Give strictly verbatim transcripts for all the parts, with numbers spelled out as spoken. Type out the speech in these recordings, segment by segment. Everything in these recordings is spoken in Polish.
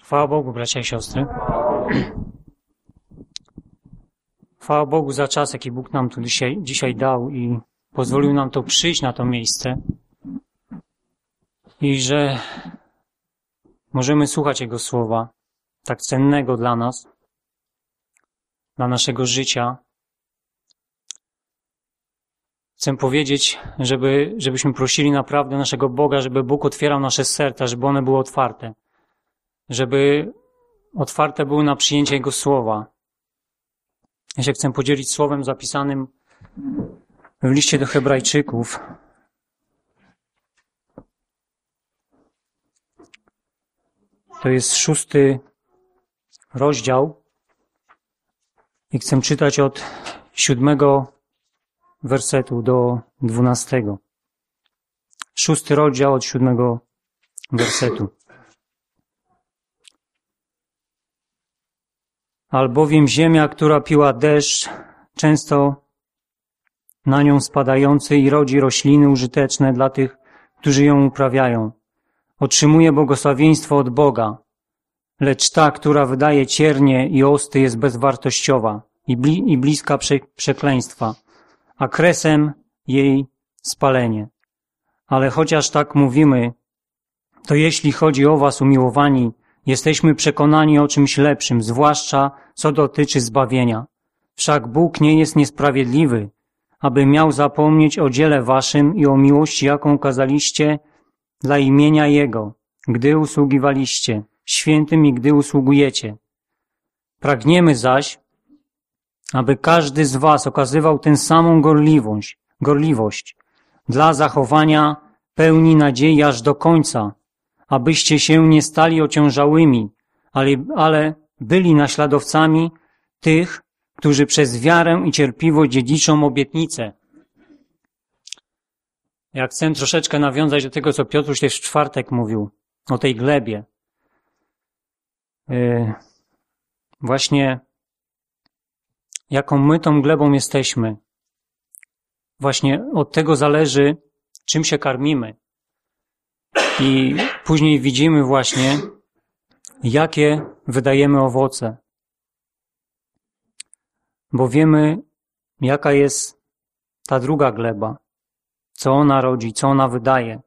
Chwała Bogu, bracia i siostry. Chwała Bogu za czas, jaki Bóg nam tu dzisiaj, dzisiaj dał i pozwolił nam to przyjść na to miejsce. I że możemy słuchać Jego słowa, tak cennego dla nas, dla naszego życia. Chcę powiedzieć, żeby, żebyśmy prosili naprawdę naszego Boga, żeby Bóg otwierał nasze serca, żeby one były otwarte. Żeby otwarte były na przyjęcie Jego słowa. Ja się chcę podzielić słowem zapisanym w liście do Hebrajczyków. To jest szósty rozdział i chcę czytać od siódmego wersetu do dwunastego. Szósty rozdział od siódmego wersetu. Albowiem ziemia, która piła deszcz, często na nią spadający i rodzi rośliny użyteczne dla tych, którzy ją uprawiają, otrzymuje błogosławieństwo od Boga, lecz ta, która wydaje ciernie i osty, jest bezwartościowa i, bli- i bliska prze- przekleństwa, a kresem jej spalenie. Ale chociaż tak mówimy, to jeśli chodzi o was, umiłowani, jesteśmy przekonani o czymś lepszym, zwłaszcza co dotyczy zbawienia. Wszak Bóg nie jest niesprawiedliwy, aby miał zapomnieć o dziele waszym i o miłości, jaką okazaliście dla imienia Jego, gdy usługiwaliście świętym i gdy usługujecie. Pragniemy zaś, aby każdy z was okazywał tę samą gorliwość, gorliwość dla zachowania pełni nadziei aż do końca, abyście się nie stali ociężałymi, ale, ale byli naśladowcami tych, którzy przez wiarę i cierpliwość dziedziczą obietnicę. Ja chcę troszeczkę nawiązać do tego, co Piotruś też w czwartek mówił, o tej glebie. Yy, właśnie jaką my tą glebą jesteśmy. Właśnie od tego zależy, czym się karmimy. I później widzimy właśnie, jakie wydajemy owoce. Bo wiemy, jaka jest ta druga gleba, co ona rodzi, co ona wydaje.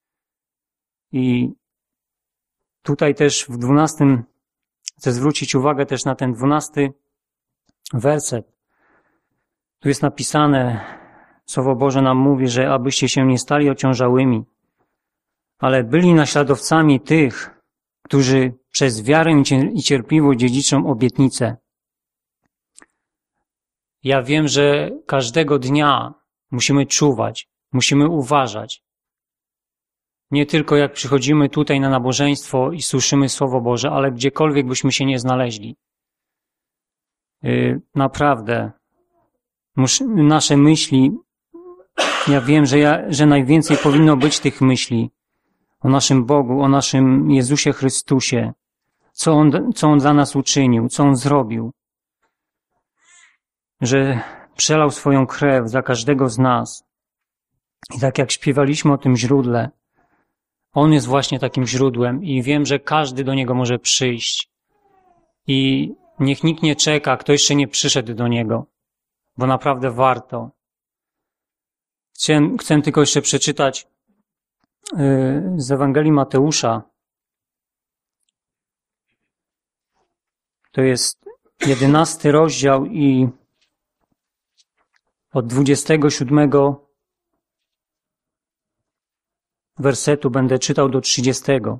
I tutaj też w dwunastym, chcę zwrócić uwagę też na ten dwunasty werset. Tu jest napisane, Słowo Boże nam mówi, że abyście się nie stali ociężałymi, ale byli naśladowcami tych, którzy przez wiarę i cierpliwość dziedziczą obietnicę. Ja wiem, że każdego dnia musimy czuwać, musimy uważać. Nie tylko jak przychodzimy tutaj na nabożeństwo i słyszymy Słowo Boże, ale gdziekolwiek byśmy się nie znaleźli. Yy, naprawdę. Mus, nasze myśli, ja wiem, że, ja, że najwięcej powinno być tych myśli o naszym Bogu, o naszym Jezusie Chrystusie, co On, co On dla nas uczynił, co On zrobił, że przelał swoją krew za każdego z nas. I tak jak śpiewaliśmy o tym źródle, On jest właśnie takim źródłem i wiem, że każdy do Niego może przyjść. I niech nikt nie czeka, kto jeszcze nie przyszedł do Niego, bo naprawdę warto. Chcę, chcę tylko jeszcze przeczytać yy, z Ewangelii Mateusza. To jest jedenasty rozdział i od dwudziestego siódmego wersetu będę czytał do trzydziestego.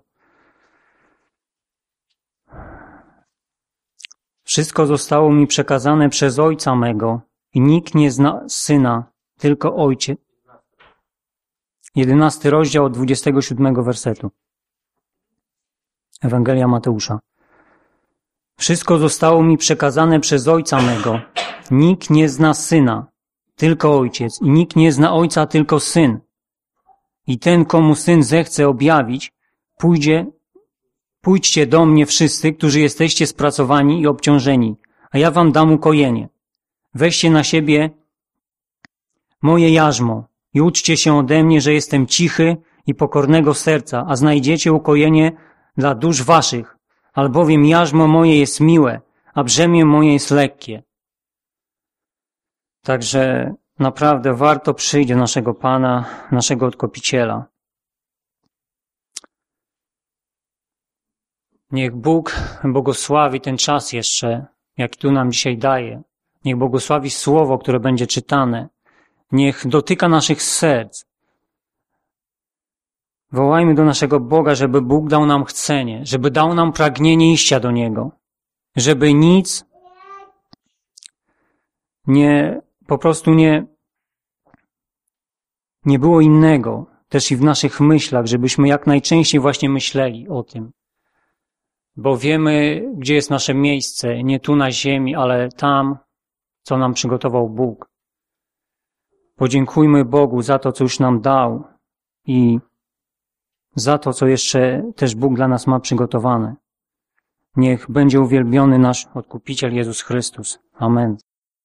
Wszystko zostało mi przekazane przez Ojca mego i nikt nie zna Syna, tylko Ojciec. Jedenasty rozdział od dwudziestego siódmego wersetu. Ewangelia Mateusza. Wszystko zostało mi przekazane przez Ojca mego. Nikt nie zna Syna, tylko Ojciec. I nikt nie zna Ojca, tylko Syn. I ten, komu Syn zechce objawić, pójdzie, pójdźcie do mnie wszyscy, którzy jesteście spracowani i obciążeni, a ja wam dam ukojenie. Weźcie na siebie moje jarzmo i uczcie się ode mnie, że jestem cichy i pokornego serca, a znajdziecie ukojenie dla dusz waszych, albowiem jarzmo moje jest miłe, a brzemię moje jest lekkie. Także naprawdę warto przyjść do naszego Pana, naszego Odkupiciela. Niech Bóg błogosławi ten czas jeszcze, jaki tu nam dzisiaj daje. Niech błogosławi słowo, które będzie czytane. Niech dotyka naszych serc. Wołajmy do naszego Boga, żeby Bóg dał nam chcenie, żeby dał nam pragnienie iścia do Niego. Żeby nic nie, po prostu nie, nie było innego, też i w naszych myślach, żebyśmy jak najczęściej właśnie myśleli o tym. Bo wiemy, gdzie jest nasze miejsce, nie tu na ziemi, ale tam, co nam przygotował Bóg. Podziękujmy Bogu za to, co już nam dał i za to, co jeszcze też Bóg dla nas ma przygotowane. Niech będzie uwielbiony nasz Odkupiciel Jezus Chrystus. Amen.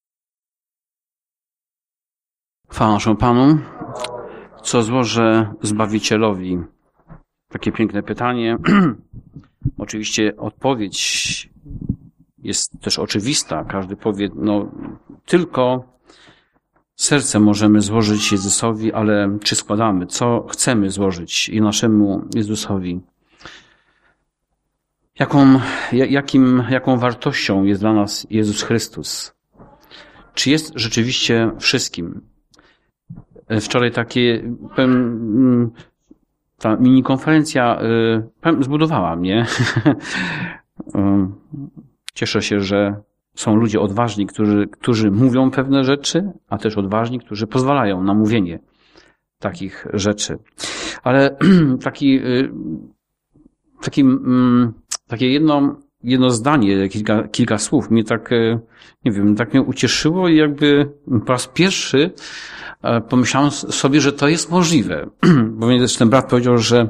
Chwała naszemu Panu. Co złożę Zbawicielowi? Takie piękne pytanie. Oczywiście odpowiedź jest też oczywista. Każdy powie, no tylko serce możemy złożyć Jezusowi, ale czy składamy? Co chcemy złożyć i naszemu Jezusowi? Jaką, jakim, jaką wartością jest dla nas Jezus Chrystus? Czy jest rzeczywiście wszystkim? Wczoraj takie, powiem, ta mini konferencja powiem, zbudowała mnie. Cieszę się, że są ludzie odważni, którzy, którzy mówią pewne rzeczy, a też odważni, którzy pozwalają na mówienie takich rzeczy. Ale taki, taki, takie jedno, jedno zdanie, kilka, kilka słów mnie tak, nie wiem, tak mnie ucieszyło i jakby po raz pierwszy pomyślałem sobie, że to jest możliwe. Bo mnie też ten brat powiedział, że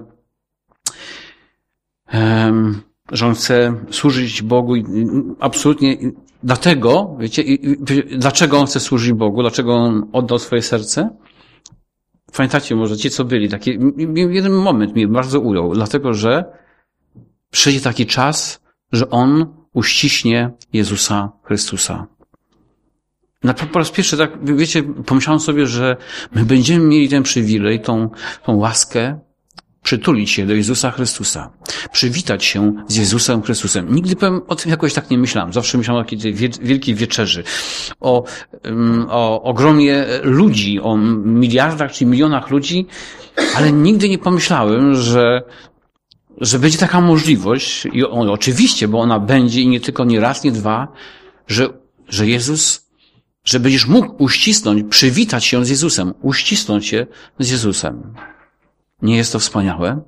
że on chce służyć Bogu i absolutnie dlatego, wiecie, i, i, dlaczego on chce służyć Bogu, dlaczego on oddał swoje serce? Pamiętacie może ci, co byli, taki jeden moment mnie bardzo ujął, dlatego, że przyjdzie taki czas, że on uściśnie Jezusa Chrystusa. Na po raz pierwszy, tak, wiecie, pomyślałem sobie, że my będziemy mieli ten przywilej, tą, tą łaskę, przytulić się do Jezusa Chrystusa, przywitać się z Jezusem Chrystusem. Nigdy powiem, o tym jakoś tak nie myślałem. Zawsze myślałem o takiej wielkiej wieczerzy, o, o ogromie ludzi, o miliardach czy milionach ludzi, ale nigdy nie pomyślałem, że, że będzie taka możliwość, i on, oczywiście, bo ona będzie i nie tylko nie raz, nie dwa, że, że Jezus, że będziesz mógł uścisnąć, przywitać się z Jezusem, uścisnąć się z Jezusem. Nie jest to wspaniałe?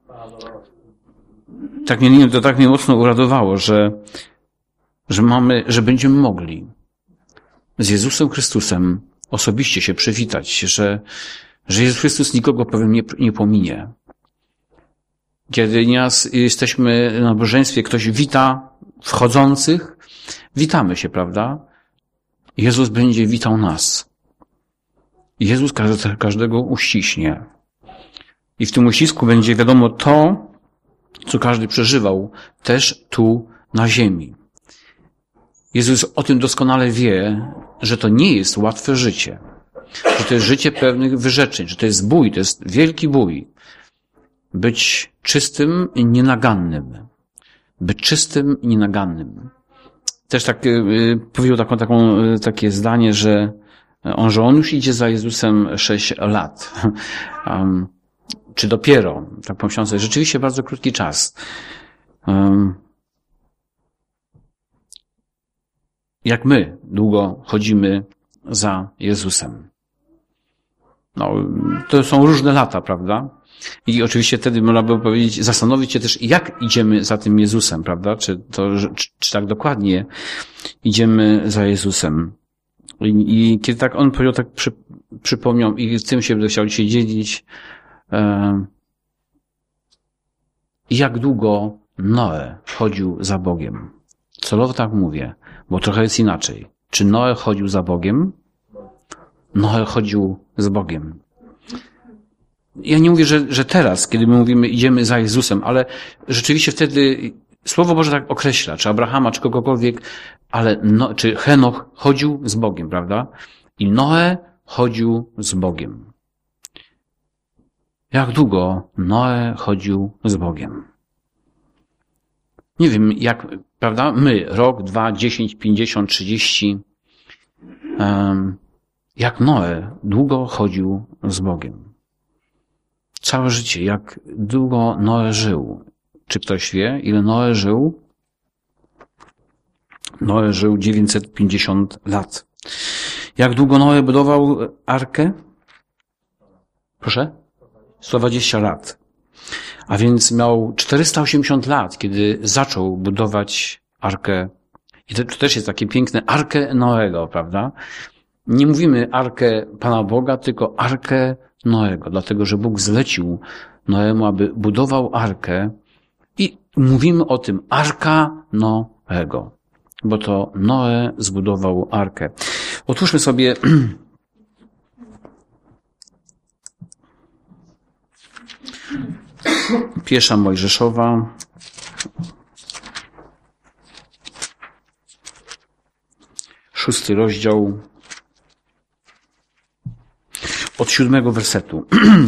Tak mnie, to tak mnie mocno uradowało, że, że mamy, że będziemy mogli z Jezusem Chrystusem osobiście się przywitać, że, że Jezus Chrystus nikogo, powiem, nie, nie pominie. Kiedy nieraz jesteśmy na nabożeństwie, ktoś wita wchodzących, witamy się, prawda? Jezus będzie witał nas. Jezus każdego uściśnie. I w tym uścisku będzie wiadomo to, co każdy przeżywał, też tu na ziemi. Jezus o tym doskonale wie, że to nie jest łatwe życie. Że to jest życie pewnych wyrzeczeń, że to jest bój, to jest wielki bój. Być czystym i nienagannym. Być czystym i nienagannym. Też tak yy, powiedział taką, taką, yy, takie zdanie, że on, że on już idzie za Jezusem sześć lat. um, Czy dopiero, tak pomyślałem sobie, rzeczywiście bardzo krótki czas. Um, jak my długo chodzimy za Jezusem? No, to są różne lata, prawda? I oczywiście wtedy można by powiedzieć, zastanowić się też, jak idziemy za tym Jezusem, prawda? Czy to, czy, czy tak dokładnie idziemy za Jezusem? I, i kiedy tak on powiedział, tak przy, przypomniał i z tym się będę chciał dzisiaj dzielić, jak długo Noe chodził za Bogiem. Celowo tak mówię, bo trochę jest inaczej. Czy Noe chodził za Bogiem? Noe chodził z Bogiem. Ja nie mówię, że, że teraz, kiedy my mówimy, idziemy za Jezusem, ale rzeczywiście wtedy Słowo Boże tak określa, czy Abrahama, czy kogokolwiek, ale no, czy Henoch chodził z Bogiem, prawda? I Noe chodził z Bogiem. Jak długo Noe chodził z Bogiem? Nie wiem, jak, prawda? My, rok, dwa, dziesięć, pięćdziesiąt, trzydzieści. Um, jak Noe długo chodził z Bogiem. Całe życie, jak długo Noe żył. Czy ktoś wie, ile Noe żył? Noe żył dziewięćset pięćdziesiąt lat. Jak długo Noe budował arkę? Proszę? sto dwadzieścia lat. A więc miał czterysta osiemdziesiąt lat, kiedy zaczął budować arkę. I to też jest takie piękne, arkę Noego, prawda? Nie mówimy arkę Pana Boga, tylko arkę Noego, dlatego że Bóg zlecił Noemu, aby budował arkę i mówimy o tym arka Noego, bo to Noe zbudował arkę. Otwórzmy sobie Pierwsza Mojżeszowa, szósty rozdział, od siódmego wersetu.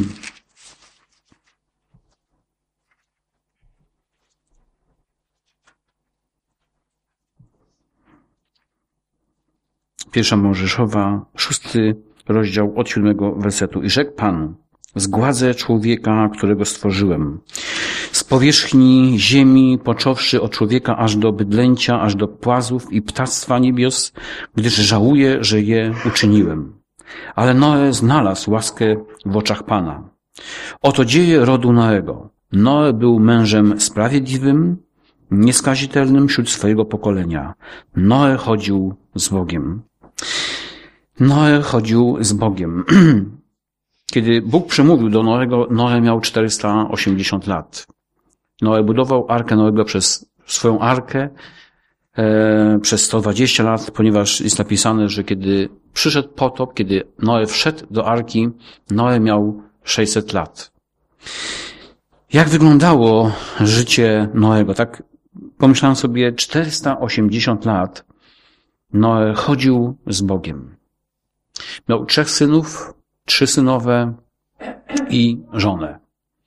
Pierwsza Mojżeszowa, szósty rozdział, od siódmego wersetu. I rzekł Pan: zgładzę człowieka, którego stworzyłem. Z powierzchni ziemi, począwszy od człowieka aż do bydlęcia, aż do płazów i ptactwa niebios, gdyż żałuję, że je uczyniłem. Ale Noe znalazł łaskę w oczach Pana. Oto dzieje rodu Noego. Noe był mężem sprawiedliwym, nieskazitelnym wśród swojego pokolenia. Noe chodził z Bogiem. Noe chodził z Bogiem. Kiedy Bóg przemówił do Noego, Noe miał czterysta osiemdziesiąt lat. Noe budował arkę Noego przez swoją arkę e, przez sto dwadzieścia lat, ponieważ jest napisane, że kiedy przyszedł potop, kiedy Noe wszedł do arki, Noe miał sześćset lat. Jak wyglądało życie Noego? Tak pomyślałem sobie, czterysta osiemdziesiąt lat Noe chodził z Bogiem. Miał trzech synów, trzy synowe i żonę.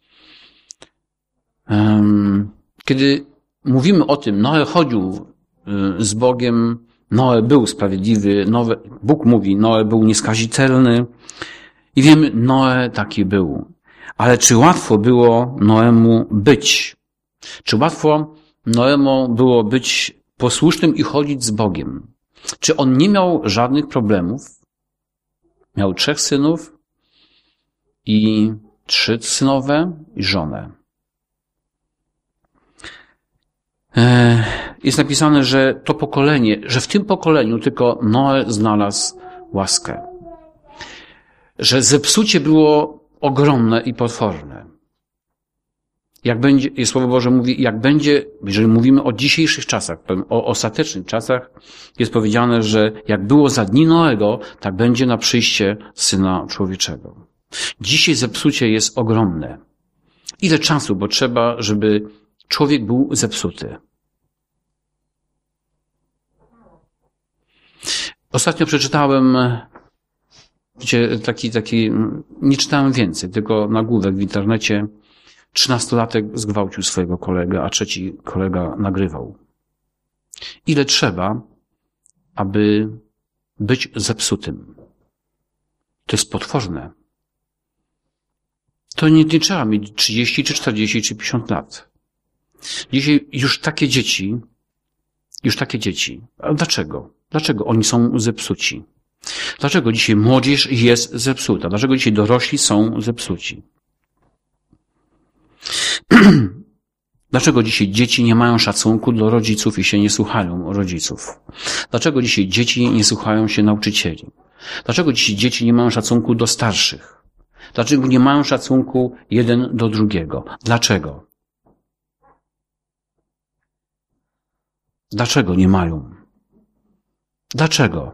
Kiedy mówimy o tym, Noe chodził z Bogiem, Noe był sprawiedliwy, Noe, Bóg mówi, Noe był nieskazitelny i wiemy, Noe taki był. Ale czy łatwo było Noemu być? Czy łatwo Noemu było być posłusznym i chodzić z Bogiem? Czy on nie miał żadnych problemów? Miał trzech synów i trzy synowe i żonę. Jest napisane, że to pokolenie, że w tym pokoleniu tylko Noe znalazł łaskę. Że zepsucie było ogromne i potworne. Jak będzie, Słowo Boże mówi, jak będzie, jeżeli mówimy o dzisiejszych czasach, o ostatecznych czasach, jest powiedziane, że jak było za dni Noego, tak będzie na przyjście Syna Człowieczego. Dzisiaj zepsucie jest ogromne. Ile czasu potrzeba, żeby człowiek był zepsuty? Ostatnio przeczytałem, wiecie, taki, taki, nie czytałem więcej, tylko nagłówek w internecie. Trzynastolatek zgwałcił swojego kolegę, a trzeci kolega nagrywał. Ile trzeba, aby być zepsutym? To jest potworne. To nie, nie trzeba mieć trzydzieści, czy czterdzieści, czy pięćdziesiąt lat. Dzisiaj już takie dzieci, już takie dzieci. A dlaczego? Dlaczego oni są zepsuci? Dlaczego dzisiaj młodzież jest zepsuta? Dlaczego dzisiaj dorośli są zepsuci? Dlaczego dzisiaj dzieci nie mają szacunku do rodziców i się nie słuchają rodziców? Dlaczego dzisiaj dzieci nie słuchają się nauczycieli? Dlaczego dzisiaj dzieci nie mają szacunku do starszych? Dlaczego nie mają szacunku jeden do drugiego? Dlaczego? Dlaczego nie mają? Dlaczego?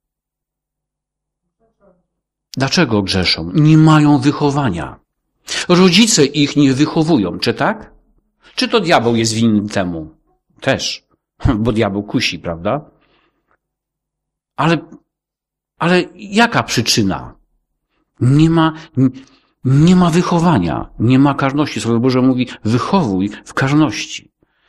Dlaczego grzeszą? Nie mają wychowania. Rodzice ich nie wychowują, czy tak? Czy to diabeł jest winny temu? Też. Bo diabeł kusi, prawda? Ale, ale jaka przyczyna? Nie ma, nie ma wychowania, nie ma karności. Słowo Boże mówi, wychowuj w karności.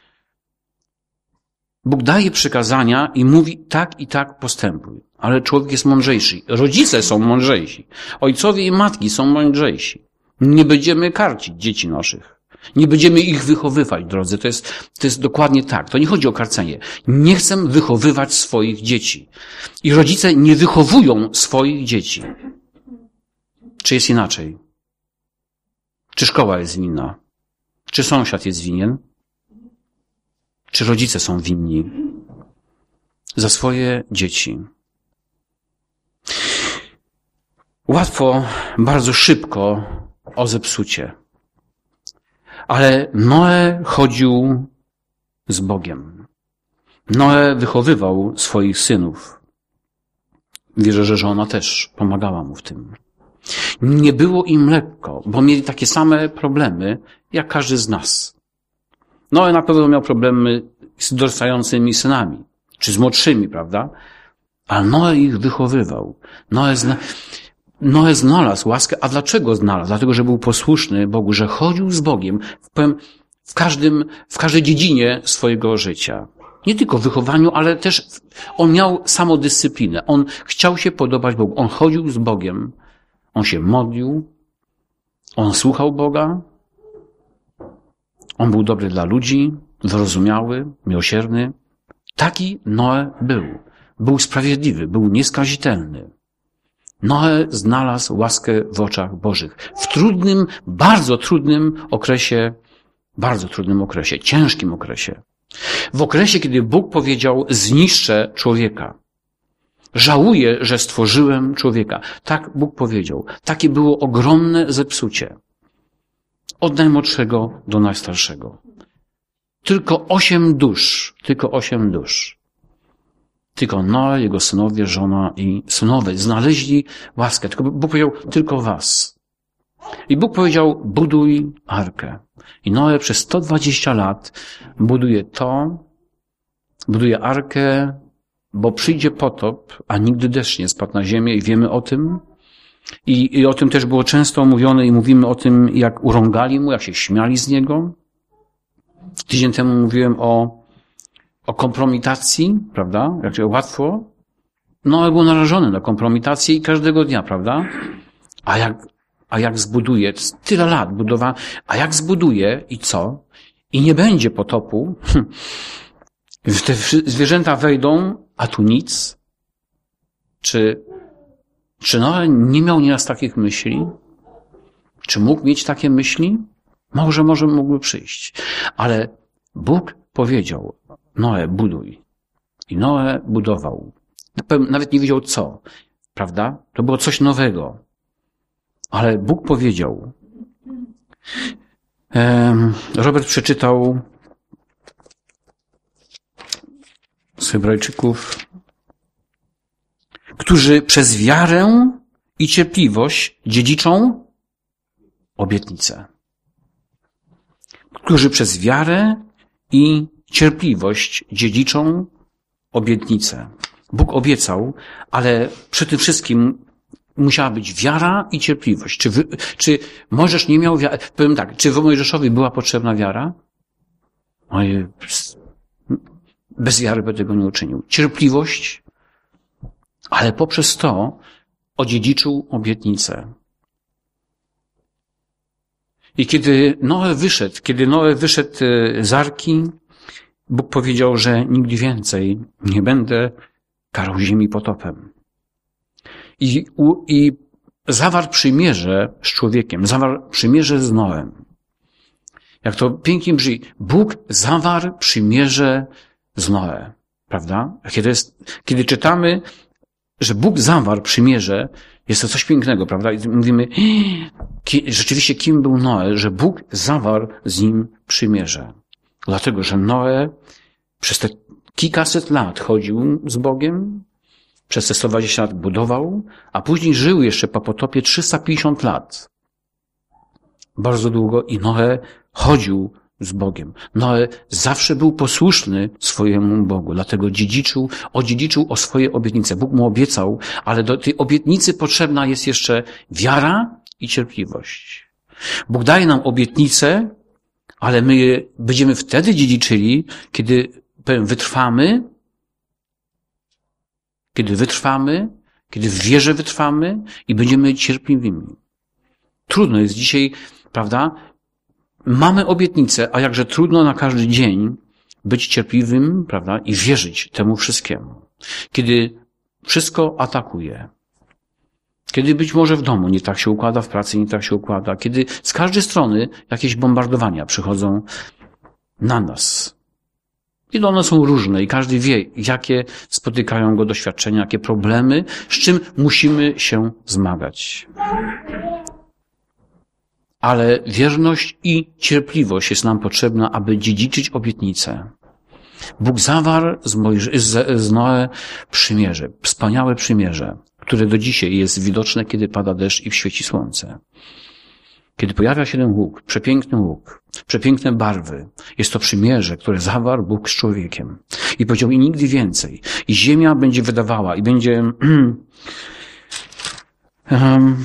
Bóg daje przykazania i mówi, tak i tak postępuj. Ale człowiek jest mądrzejszy. Rodzice są mądrzejsi. Ojcowie i matki są mądrzejsi. Nie będziemy karcić dzieci naszych. Nie będziemy ich wychowywać, drodzy. To jest, to jest dokładnie tak. To nie chodzi o karcenie. Nie chcę wychowywać swoich dzieci. I rodzice nie wychowują swoich dzieci. Czy jest inaczej? Czy szkoła jest winna? Czy sąsiad jest winien? Czy rodzice są winni za swoje dzieci? Łatwo, bardzo szybko o zepsucie. Ale Noe chodził z Bogiem. Noe wychowywał swoich synów. Wierzę, że żona też pomagała mu w tym. Nie było im lekko, bo mieli takie same problemy, jak każdy z nas. Noe na pewno miał problemy z dorastającymi synami, czy z młodszymi, prawda? Ale Noe ich wychowywał. Noe, zna... Noe znalazł łaskę. A dlaczego znalazł? Dlatego, że był posłuszny Bogu, że chodził z Bogiem w, w, każdym, w każdej dziedzinie swojego życia. Nie tylko w wychowaniu, ale też on miał samodyscyplinę. On chciał się podobać Bogu. On chodził z Bogiem. On się modlił. On słuchał Boga. On był dobry dla ludzi, wyrozumiały, miłosierny. Taki Noe był. Był sprawiedliwy, był nieskazitelny. Noe znalazł łaskę w oczach Bożych. W trudnym, bardzo trudnym okresie, bardzo trudnym okresie, ciężkim okresie. W okresie, kiedy Bóg powiedział, zniszczę człowieka. Żałuję, że stworzyłem człowieka. Tak Bóg powiedział. Takie było ogromne zepsucie. Od najmłodszego do najstarszego. Tylko osiem dusz, tylko osiem dusz. Tylko Noe, jego synowie, żona i synowie znaleźli łaskę. Tylko Bóg powiedział, tylko was. I Bóg powiedział, buduj arkę. I Noe przez sto dwadzieścia lat buduje to, buduje arkę, bo przyjdzie potop, a nigdy deszcz nie spadł na ziemię i wiemy o tym. I, I o tym też było często mówione i mówimy o tym, jak urągali mu, jak się śmiali z niego. Tydzień temu mówiłem o, o kompromitacji, prawda? Jak się łatwo. No, był narażony na kompromitację i każdego dnia, prawda? A jak, a jak zbuduje, tyle lat budowa, a jak zbuduje i co? I nie będzie potopu. Te zwierzęta wejdą, a tu nic. Czy Czy Noe nie miał nieraz takich myśli? Czy mógł mieć takie myśli? Może, może mógłby przyjść. Ale Bóg powiedział, Noe, buduj. I Noe budował. Nawet nie wiedział co, prawda? To było coś nowego. Ale Bóg powiedział. Robert przeczytał z Hebrajczyków, którzy przez wiarę i cierpliwość dziedziczą obietnicę. Którzy przez wiarę i cierpliwość dziedziczą obietnicę. Bóg obiecał, ale przy tym wszystkim musiała być wiara i cierpliwość. Czy, wy, czy Mojżesz nie miał wiary? Powiem tak, czy Mojżeszowi była potrzebna wiara? Oj, bez wiary by tego nie uczynił. Cierpliwość, ale poprzez to odziedziczył obietnicę. I kiedy Noe wyszedł, kiedy Noe wyszedł z arki, Bóg powiedział, że nigdy więcej nie będę karał ziemi potopem. I, i zawarł przymierze z człowiekiem, zawarł przymierze z Noem. Jak to pięknie brzmi, Bóg zawarł przymierze z Noe, prawda? Kiedy, jest, kiedy czytamy, że Bóg zawarł przymierze, jest to coś pięknego, prawda? I mówimy, ki, rzeczywiście kim był Noe, że Bóg zawarł z nim przymierze. Dlatego, że Noe przez te kilkaset lat chodził z Bogiem, przez te sto dwadzieścia lat budował, a później żył jeszcze po potopie trzysta pięćdziesiąt lat. Bardzo długo i Noe chodził z Bogiem. Noe zawsze był posłuszny swojemu Bogu, dlatego dziedziczył, odziedziczył o swoje obietnice. Bóg mu obiecał, ale do tej obietnicy potrzebna jest jeszcze wiara i cierpliwość. Bóg daje nam obietnicę, ale my będziemy wtedy dziedziczyli, kiedy powiem, wytrwamy, kiedy wytrwamy, kiedy w wierze wytrwamy i będziemy cierpliwymi. Trudno jest dzisiaj, prawda? Mamy obietnicę, a jakże trudno na każdy dzień być cierpliwym, prawda? I wierzyć temu wszystkiemu. Kiedy wszystko atakuje. Kiedy być może w domu nie tak się układa, w pracy nie tak się układa. Kiedy z każdej strony jakieś bombardowania przychodzą na nas. I one są różne i każdy wie, jakie spotykają go doświadczenia, jakie problemy, z czym musimy się zmagać. Ale wierność i cierpliwość jest nam potrzebna, aby dziedziczyć obietnicę. Bóg zawarł z, Mojż- z, z Noe przymierze, wspaniałe przymierze, które do dzisiaj jest widoczne, kiedy pada deszcz i świeci słońce. Kiedy pojawia się ten łuk, przepiękny łuk, przepiękne barwy, jest to przymierze, które zawarł Bóg z człowiekiem. I powiedział, i nigdy więcej. I ziemia będzie wydawała i będzie... um,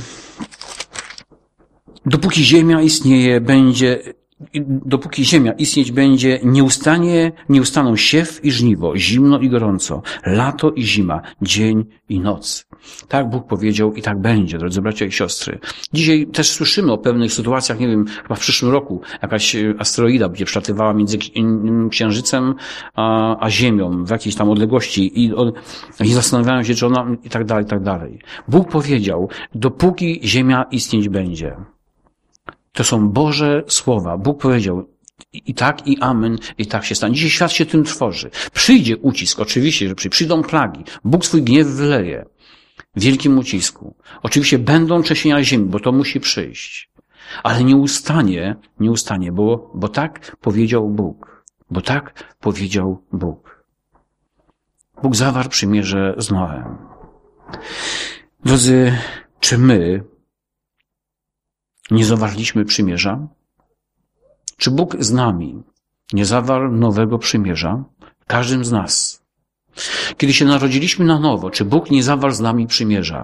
dopóki ziemia istnieje, będzie... Dopóki ziemia istnieć będzie, nieustannie, nieustaną siew i żniwo, zimno i gorąco, lato i zima, dzień i noc. Tak Bóg powiedział i tak będzie, drodzy bracia i siostry. Dzisiaj też słyszymy o pewnych sytuacjach, nie wiem, chyba w przyszłym roku jakaś asteroida będzie przelatywała między Księżycem a, a Ziemią w jakiejś tam odległości i, i zastanawiają się, czy ona i tak dalej, i tak dalej. Bóg powiedział, dopóki ziemia istnieć będzie. To są Boże słowa. Bóg powiedział i tak, i amen, i tak się stanie. Dzisiaj świat się tym trwoży. Przyjdzie ucisk, oczywiście, że przyjdą plagi. Bóg swój gniew wyleje w wielkim ucisku. Oczywiście będą trzęsienia ziemi, bo to musi przyjść. Ale nie ustanie, nie ustanie, bo, bo tak powiedział Bóg. Bo tak powiedział Bóg. Bóg zawarł przymierze z Noem. Drodzy, czy my nie zawarliśmy przymierza? Czy Bóg z nami nie zawarł nowego przymierza? Każdym z nas. Kiedy się narodziliśmy na nowo, czy Bóg nie zawarł z nami przymierza?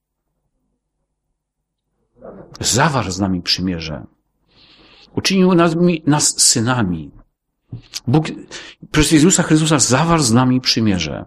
Zawarł z nami przymierze. Uczynił nas, nas synami. Bóg przez Jezusa Chrystusa zawarł z nami przymierze.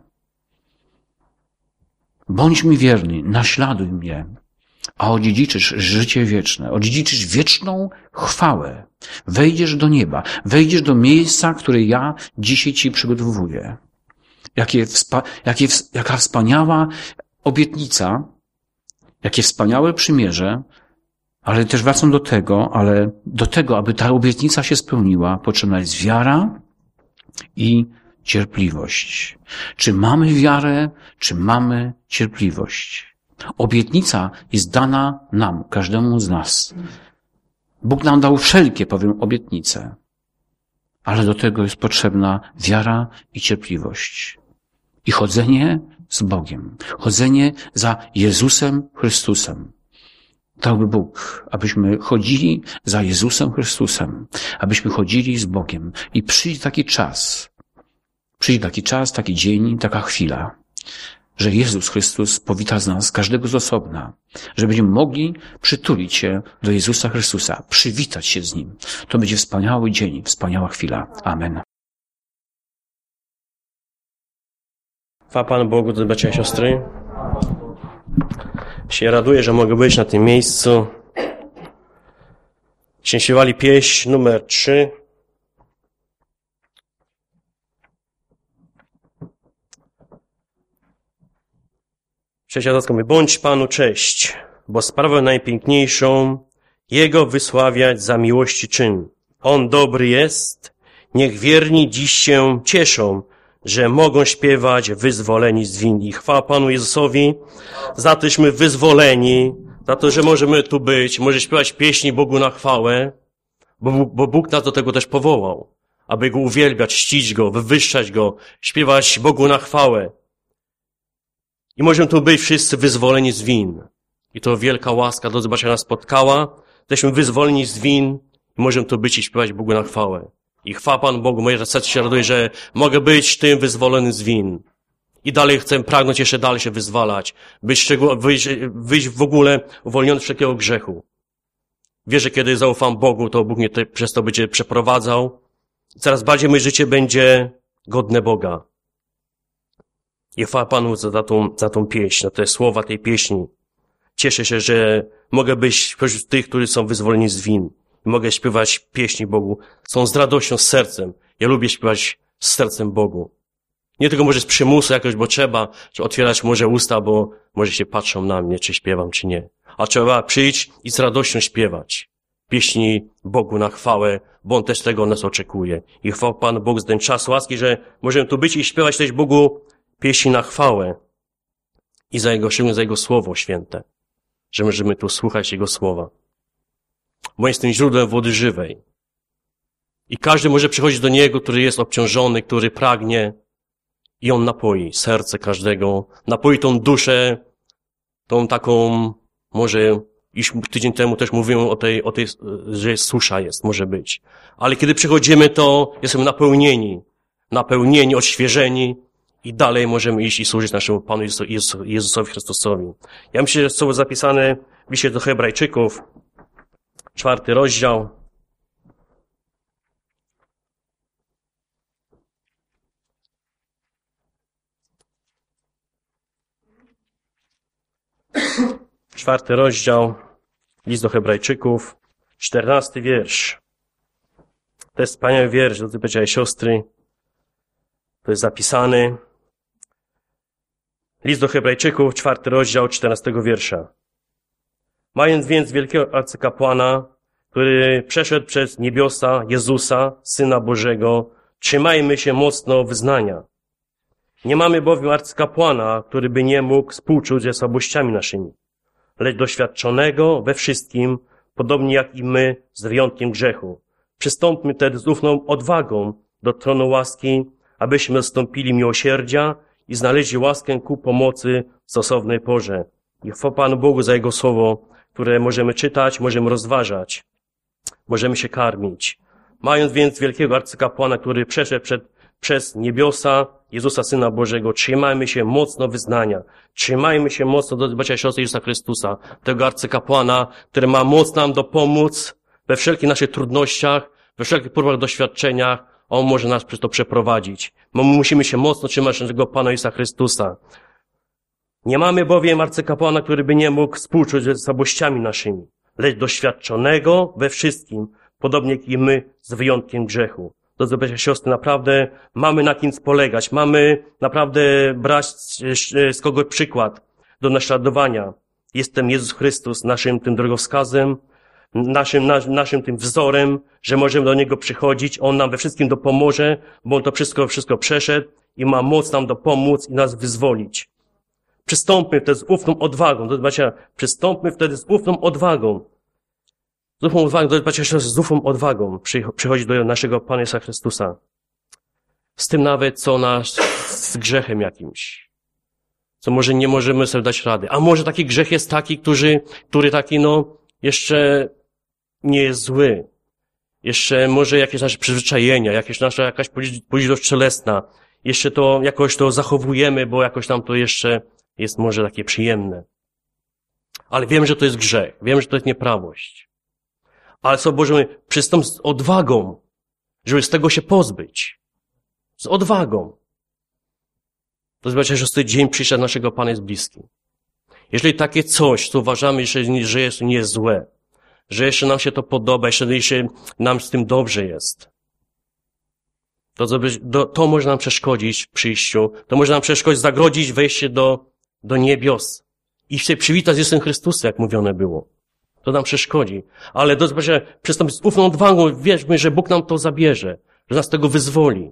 Bądź mi wierny, naśladuj mnie. A odziedziczysz życie wieczne, odziedziczysz wieczną chwałę. Wejdziesz do nieba, wejdziesz do miejsca, które ja dzisiaj ci przygotowuję. Jakie wspa- jakie, jaka wspaniała obietnica, jakie wspaniałe przymierze, ale też wracam do tego, ale do tego, aby ta obietnica się spełniła, potrzebna jest wiara i cierpliwość. Czy mamy wiarę, czy mamy cierpliwość? Obietnica jest dana nam, każdemu z nas. Bóg nam dał wszelkie, powiem, obietnice. Ale do tego jest potrzebna wiara i cierpliwość. I chodzenie z Bogiem. Chodzenie za Jezusem Chrystusem. Dałby Bóg, abyśmy chodzili za Jezusem Chrystusem. Abyśmy chodzili z Bogiem. I przyjdzie taki czas. Przyjdzie taki czas, taki dzień, taka chwila, że Jezus Chrystus powita z nas, każdego z osobna, że będziemy mogli przytulić się do Jezusa Chrystusa, przywitać się z Nim. To będzie wspaniały dzień, wspaniała chwila. Amen. Chwała Panu Bogu, drodzy bracia i siostry. Się raduję, że mogę być na tym miejscu. Śpiewali pieśń numer trzy. Trzecia zaska mówi, bądź Panu cześć, bo sprawę najpiękniejszą Jego wysławiać za miłości czyn. On dobry jest, niech wierni dziś się cieszą, że mogą śpiewać wyzwoleni z win. I chwała Panu Jezusowi, za tośmy wyzwoleni, za to, że możemy tu być, może śpiewać pieśni Bogu na chwałę, bo, bo Bóg nas do tego też powołał, aby Go uwielbiać, czcić Go, wywyższać Go, śpiewać Bogu na chwałę. I możemy tu być wszyscy wyzwoleni z win. I to wielka łaska, drodzy bracia, nas spotkała. Jesteśmy wyzwoleni z win Możemy tu być i śpiewać Bogu na chwałę. I chwała Panu Bogu, moje serce się raduje, że mogę być tym wyzwolonym z win. I dalej chcę pragnąć jeszcze dalej się wyzwalać. Być wyjść, wyjść w ogóle uwolniony z wszelkiego grzechu. Wierzę, kiedy zaufam Bogu, to Bóg mnie te, przez to będzie przeprowadzał. I coraz bardziej moje życie będzie godne Boga. I chwała Panu za tą, za tą pieśń, za te słowa tej pieśni. Cieszę się, że mogę być wśród tych, którzy są wyzwoleni z win. I mogę śpiewać pieśni Bogu. Są z radością, z sercem. Ja lubię śpiewać z sercem Bogu. Nie tylko może z przymusu jakoś, bo trzeba, że otwierać może usta, bo może się patrzą na mnie, czy śpiewam, czy nie. A trzeba przyjść i z radością śpiewać pieśni Bogu na chwałę, bo On też tego od nas oczekuje. I chwała Panu Bogu za ten czas łaski, że możemy tu być i śpiewać też Bogu pieśni na chwałę i za Jego, szczególnie za Jego Słowo Święte, że możemy tu słuchać Jego Słowa. Bo jest tym źródłem wody żywej. I każdy może przychodzić do Niego, który jest obciążony, który pragnie, i On napoi serce każdego, napoi tą duszę, tą taką, może, iż tydzień temu też mówiłem o tej, o tej, że jest susza jest, może być. Ale kiedy przychodzimy, to jesteśmy napełnieni, napełnieni, odświeżeni i dalej możemy iść i służyć naszemu Panu Jezusowi Chrystusowi. Ja myślę, że słowo zapisane w liście do Hebrajczyków, czwarty rozdział, Czwarty rozdział, list do Hebrajczyków, czternasty wiersz. To jest wspaniały wiersz, drodzy bracia i siostry. To jest zapisany. List do Hebrajczyków, czwarty rozdział, czternastego wiersza. Mając więc wielkiego arcykapłana, który przeszedł przez niebiosa Jezusa, Syna Bożego, trzymajmy się mocno wyznania. Nie mamy bowiem arcykapłana, który by nie mógł współczuć ze słabościami naszymi, lecz doświadczonego we wszystkim, podobnie jak i my, z wyjątkiem grzechu. Przystąpmy tedy z ufną odwagą do tronu łaski, abyśmy dostąpili miłosierdzia i znaleźli łaskę ku pomocy w stosownej porze. I chwała Panu Bogu za Jego słowo, które możemy czytać, możemy rozważać, możemy się karmić. Mając więc wielkiego arcykapłana, który przeszedł przed, przez niebiosa Jezusa, Syna Bożego, trzymajmy się mocno wyznania. Trzymajmy się mocno do bracia i siostry Jezusa Chrystusa, tego arcykapłana, który ma moc nam dopomóc we wszelkich naszych trudnościach, we wszelkich próbach, doświadczeniach. On może nas przez to przeprowadzić. My musimy się mocno trzymać naszego Pana Jezusa Chrystusa. Nie mamy bowiem arcykapłana, który by nie mógł współczuć ze słabościami naszymi, lecz doświadczonego we wszystkim, podobnie jak i my, z wyjątkiem grzechu. Drodzy bracia i siostry, naprawdę mamy na kim spolegać, mamy naprawdę brać z kogo przykład do naśladowania. Jest ten Jezus Chrystus naszym tym drogowskazem, naszym, na, naszym tym wzorem, że możemy do Niego przychodzić, On nam we wszystkim dopomoże, bo On to wszystko, wszystko przeszedł i ma moc nam dopomóc i nas wyzwolić. Przystąpmy wtedy z ufną odwagą, drodzy bracia, przystąpmy wtedy z ufną odwagą. Z ufną odwagą, drodzy bracia, z ufną odwagą przychodzi do naszego Pana Jezusa Chrystusa. Z tym nawet, co nasz, z grzechem jakimś. Co może nie możemy sobie dać rady. A może taki grzech jest taki, który, który taki, no, jeszcze nie jest zły. Jeszcze może jakieś nasze przyzwyczajenia, jakieś nasza jakaś podzielność cielesna. Jeszcze to jakoś to zachowujemy, bo jakoś tam to jeszcze jest może takie przyjemne. Ale wiem, że to jest grzech. Wiem, że to jest nieprawość. Ale co Boże, przystąp z odwagą, żeby z tego się pozbyć. Z odwagą. To zobaczcie, że z tej dzień przyszedł naszego Pana jest bliski. Jeżeli takie coś, co uważamy, że jest nie jest złe, że jeszcze nam się to podoba, jeszcze, jeszcze nam z tym dobrze jest, to, to może nam przeszkodzić w przyjściu, to może nam przeszkodzić, zagrodzić wejście do, do niebios i się przywitać z Jezusem Chrystusem, jak mówione było. To nam przeszkodzi. Ale do zobaczenia, przystąpić z ufną odwagą, wierzmy, że Bóg nam to zabierze, że nas tego wyzwoli.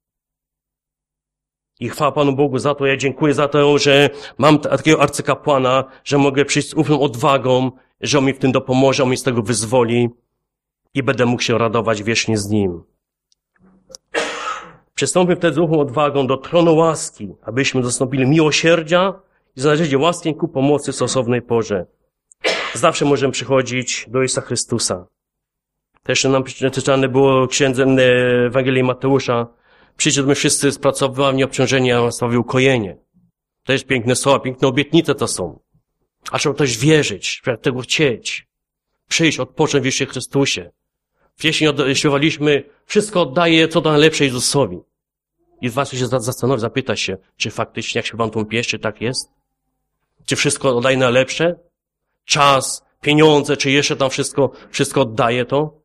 I chwała Panu Bogu za to. Ja dziękuję za to, że mam takiego arcykapłana, że mogę przyjść z ufną odwagą, że On mi w tym dopomoże, On mi z tego wyzwoli i będę mógł się radować wiecznie z Nim. Przystąpię wtedy z ufną odwagą do tronu łaski, abyśmy dostąpili miłosierdzia i znaleźli łaskę ku pomocy w stosownej porze. Zawsze możemy przychodzić do Jezusa Chrystusa. Też nam przeczytane było księdzem Ewangelii Mateusza. Przyjdźcie, my wszyscy spracowani obciążenia, a sprawy ukojenie. To jest piękne słowa, piękne obietnice to są. A trzeba też wierzyć, trzeba tego chcieć. Przyjść, odpocząć w Jezusie Chrystusie. Wcześniej śpiewaliśmy, wszystko oddaję, co to najlepsze Jezusowi. I warto się zastanowić, zapytać się, czy faktycznie, jak śpiewam tą pieśń, czy tak jest? Czy wszystko oddaję najlepsze? Czas, pieniądze, czy jeszcze tam wszystko, wszystko oddaję to?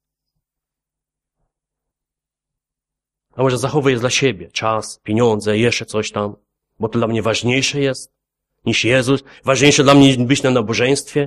A może zachowuję dla siebie czas, pieniądze, jeszcze coś tam, bo to dla mnie ważniejsze jest niż Jezus, ważniejsze dla mnie być na nabożeństwie.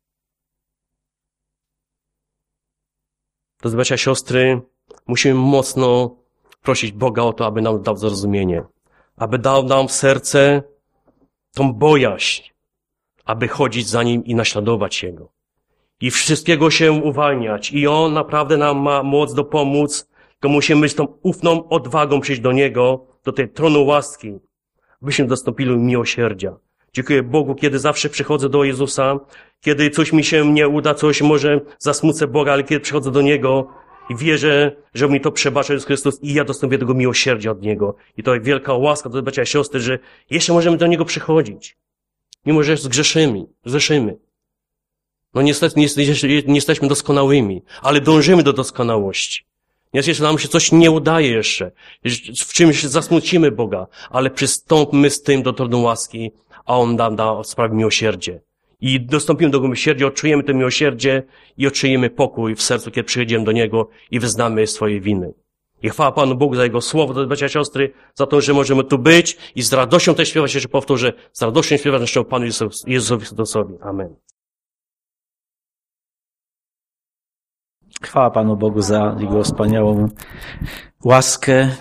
To, bracia i siostry, musimy mocno prosić Boga o to, aby nam dał zrozumienie, aby dał nam w serce tą bojaźń, aby chodzić za Nim i naśladować Jego. I wszystkiego się uwalniać. I On naprawdę nam ma moc dopomóc, tylko musimy z tą ufną odwagą przyjść do Niego, do tej tronu łaski, byśmy dostąpili miłosierdzia. Dziękuję Bogu, kiedy zawsze przychodzę do Jezusa, kiedy coś mi się nie uda, coś może zasmucę Boga, ale kiedy przychodzę do Niego i wierzę, że mi to przebacza Jezus Chrystus i ja dostąpię tego miłosierdzia od Niego. I to jest wielka łaska, to bracia i siostry, że jeszcze możemy do Niego przychodzić. Mimo, że zgrzeszymy, zgrzeszymy. No niestety nie, nie jesteśmy doskonałymi, ale dążymy do doskonałości. Jeśli nam się coś nie udaje jeszcze, w czymś zasmucimy Boga, ale przystąpmy z tym do tronu łaski, a On nam da sprawi miłosierdzie. I dostąpimy do Jego miłosierdzia, odczujemy to miłosierdzie i odczujemy pokój w sercu, kiedy przyjdziemy do Niego i wyznamy swoje winy. I chwała Panu Bogu za Jego słowo, to bracia i siostry, za to, że możemy tu być i z radością też śpiewać, jeszcze powtórzę, z radością śpiewać naszemu Panu Jezusowi Chrystusowi. Amen. Chwała Panu Bogu za Jego wspaniałą łaskę,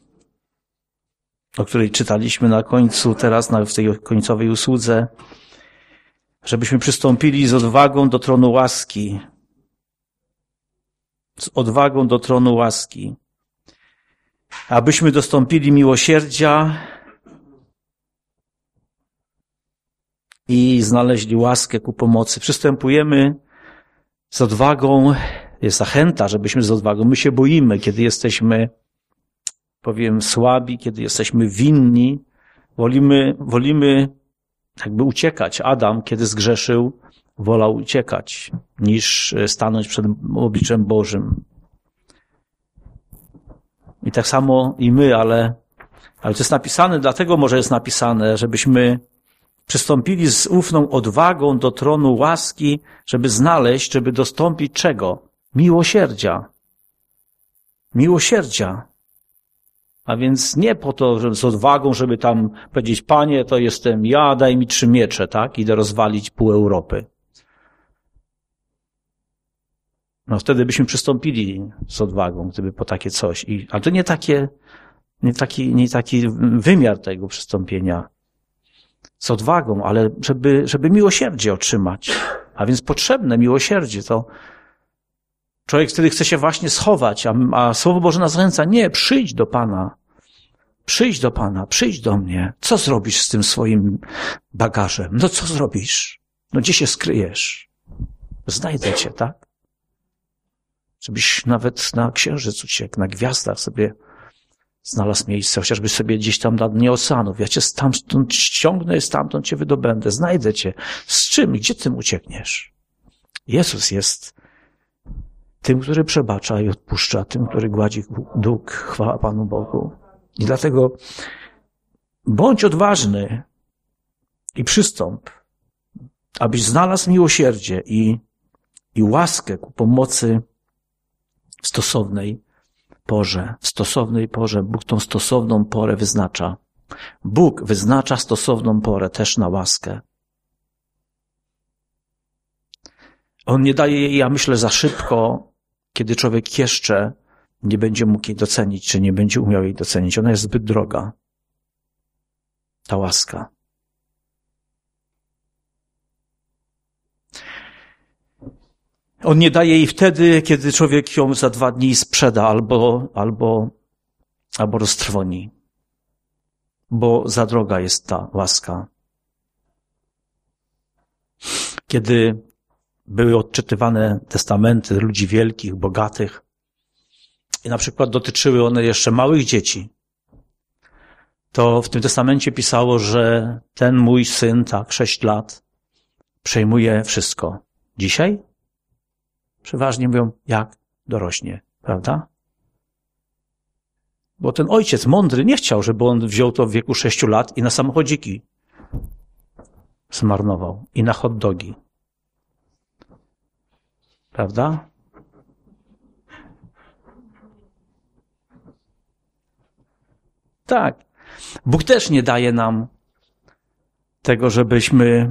o której czytaliśmy na końcu, teraz w tej końcowej usłudze, żebyśmy przystąpili z odwagą do tronu łaski. Z odwagą do tronu łaski. Abyśmy dostąpili miłosierdzia i znaleźli łaskę ku pomocy. Przystępujemy z odwagą. Jest zachęta, żebyśmy z odwagą. My się boimy, kiedy jesteśmy, powiem, słabi, kiedy jesteśmy winni. Wolimy, wolimy jakby uciekać. Adam, kiedy zgrzeszył, wolał uciekać, niż stanąć przed obliczem Bożym. I tak samo i my, ale, ale to jest napisane, dlatego może jest napisane, żebyśmy przystąpili z ufną odwagą do tronu łaski, żeby znaleźć, żeby dostąpić czego? Miłosierdzia. Miłosierdzia. A więc nie po to, że z odwagą, żeby tam powiedzieć, Panie, to jestem ja, daj mi trzy miecze, tak? Idę rozwalić pół Europy. No wtedy byśmy przystąpili z odwagą, gdyby po takie coś. I, a to nie takie, nie taki, nie taki wymiar tego przystąpienia. Z odwagą, ale żeby, żeby miłosierdzie otrzymać. A więc potrzebne miłosierdzie to człowiek wtedy chce się właśnie schować, a, a Słowo Boże nas zachęca, nie, przyjdź do Pana. Przyjdź do Pana, przyjdź do mnie. Co zrobisz z tym swoim bagażem? No co zrobisz? No gdzie się skryjesz? Znajdę cię, tak? Żebyś nawet na księżyc uciekł, na gwiazdach sobie znalazł miejsce, chociażby sobie gdzieś tam na dnie oceanów. Ja cię stamtąd ściągnę, stamtąd cię wydobędę. Znajdę cię. Z czym? Gdzie tym uciekniesz? Jezus jest tym, który przebacza i odpuszcza, tym, który gładzi dług. Chwała Panu Bogu. I dlatego bądź odważny i przystąp, abyś znalazł miłosierdzie i, i łaskę ku pomocy w stosownej porze. W stosownej porze. Bóg tą stosowną porę wyznacza. Bóg wyznacza stosowną porę też na łaskę. On nie daje jej, ja myślę, za szybko, kiedy człowiek jeszcze nie będzie mógł jej docenić, czy nie będzie umiał jej docenić. Ona jest zbyt droga. Ta łaska. On nie daje jej wtedy, kiedy człowiek ją za dwa dni sprzeda albo, albo, albo roztrwoni. Bo za droga jest ta łaska. Kiedy były odczytywane testamenty ludzi wielkich, bogatych i na przykład dotyczyły one jeszcze małych dzieci, to w tym testamencie pisało, że ten mój syn, tak, sześć lat, przejmuje wszystko. Dzisiaj przeważnie mówią, jak dorośnie, prawda? Bo ten ojciec mądry nie chciał, żeby on wziął to w wieku sześciu lat i na samochodziki zmarnował i na hot dogi. Prawda? Tak. Bóg też nie daje nam tego, żebyśmy